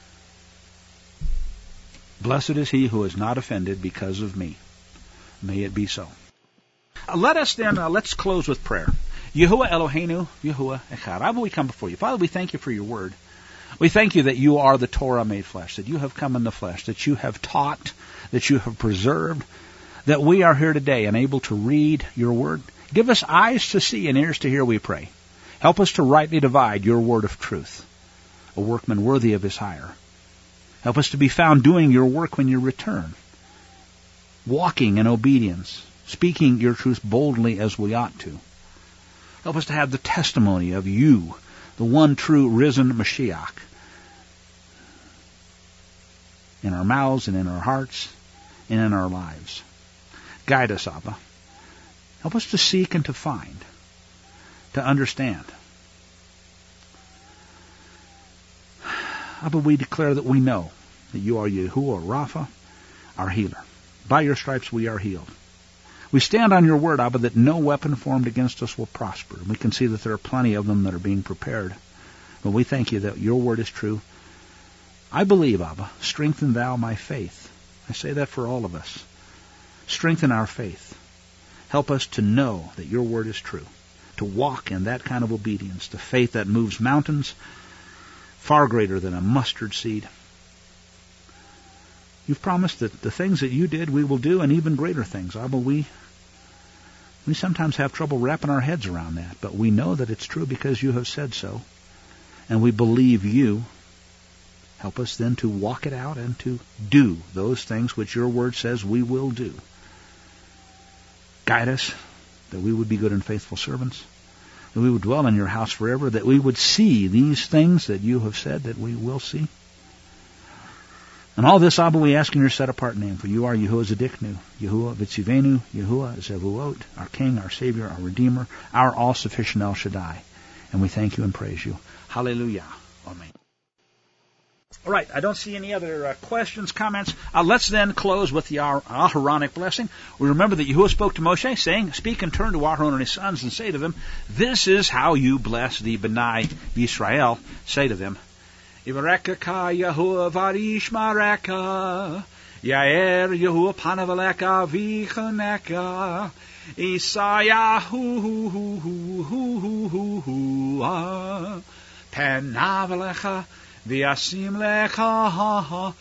Blessed is he who is not offended because of me. May it be so. Uh, let us then, uh, let's close with prayer. Yahuwah Eloheinu, Yahuwah Echad. Abba, we come before you. Father, we thank you for your word. We thank you that you are the Torah made flesh, that you have come in the flesh, that you have taught, that you have preserved, that we are here today and able to read your word. Give us eyes to see and ears to hear, we pray. Help us to rightly divide your word of truth, a workman worthy of his hire. Help us to be found doing your work when you return, walking in obedience, speaking your truth boldly as we ought to. Help us to have the testimony of you, the one true risen Mashiach, in our mouths and in our hearts and in our lives. Guide us, Abba. Help us to seek and to find, to understand. Abba, we declare that we know that you are Yahuwah Rapha, our healer. By your stripes we are healed. We stand on your word, Abba, that no weapon formed against us will prosper. We can see that there are plenty of them that are being prepared. But we thank you that your word is true. I believe, Abba, strengthen thou my faith. I say that for all of us. Strengthen our faith. Help us to know that your word is true. to walk in that kind of obedience, the faith that moves mountains, far greater than a mustard seed. You've promised that the things that you did, we will do, and even greater things. Abba, we, we sometimes have trouble wrapping our heads around that, but we know that it's true because you have said so, and we believe you. Help us then to walk it out and to do those things which your word says we will do. Guide us, that we would be good and faithful servants, that we would dwell in your house forever, that we would see these things that you have said that we will see. And all this, Abba, we ask in your set-apart name, for you are Yahuwah Zedeknu, Yahuwah Vitzivenu, Yahuwah Zevuot, our King, our Savior, our Redeemer, our all-sufficient El Shaddai. And we thank you and praise you. Hallelujah. Amen. All right, I don't see any other uh, questions, comments. Uh, let's then close with the Ar- Aharonic blessing. We remember that Yahuwah spoke to Moshe, saying, "Speak and turn to Aharon and his sons, and say to them, this is how you bless the B'nai Yisrael. Say to them, Ivarekaka Yahuwah varish mareka, Yair Yahuwah panavaleka vichoneka, Isayahu hu hu hu hu hu hu hu penavalecha v'yasim lecha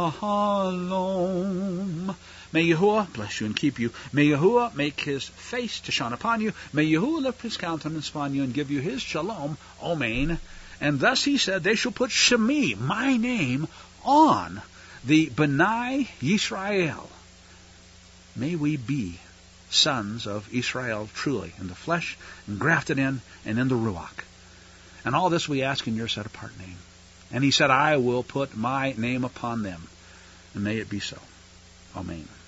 shalom." May Yahuwah bless you and keep you. May Yahuwah make his face to shine upon you. May Yahuwah lift his countenance upon you and give you his shalom. Amen. And thus he said, they shall put Shemi, my name, on the B'nai Yisrael. May we be sons of Israel truly, in the flesh, and grafted in, and in the Ruach. And all this we ask in your set-apart name. And he said, I will put my name upon them. And may it be so. Amen.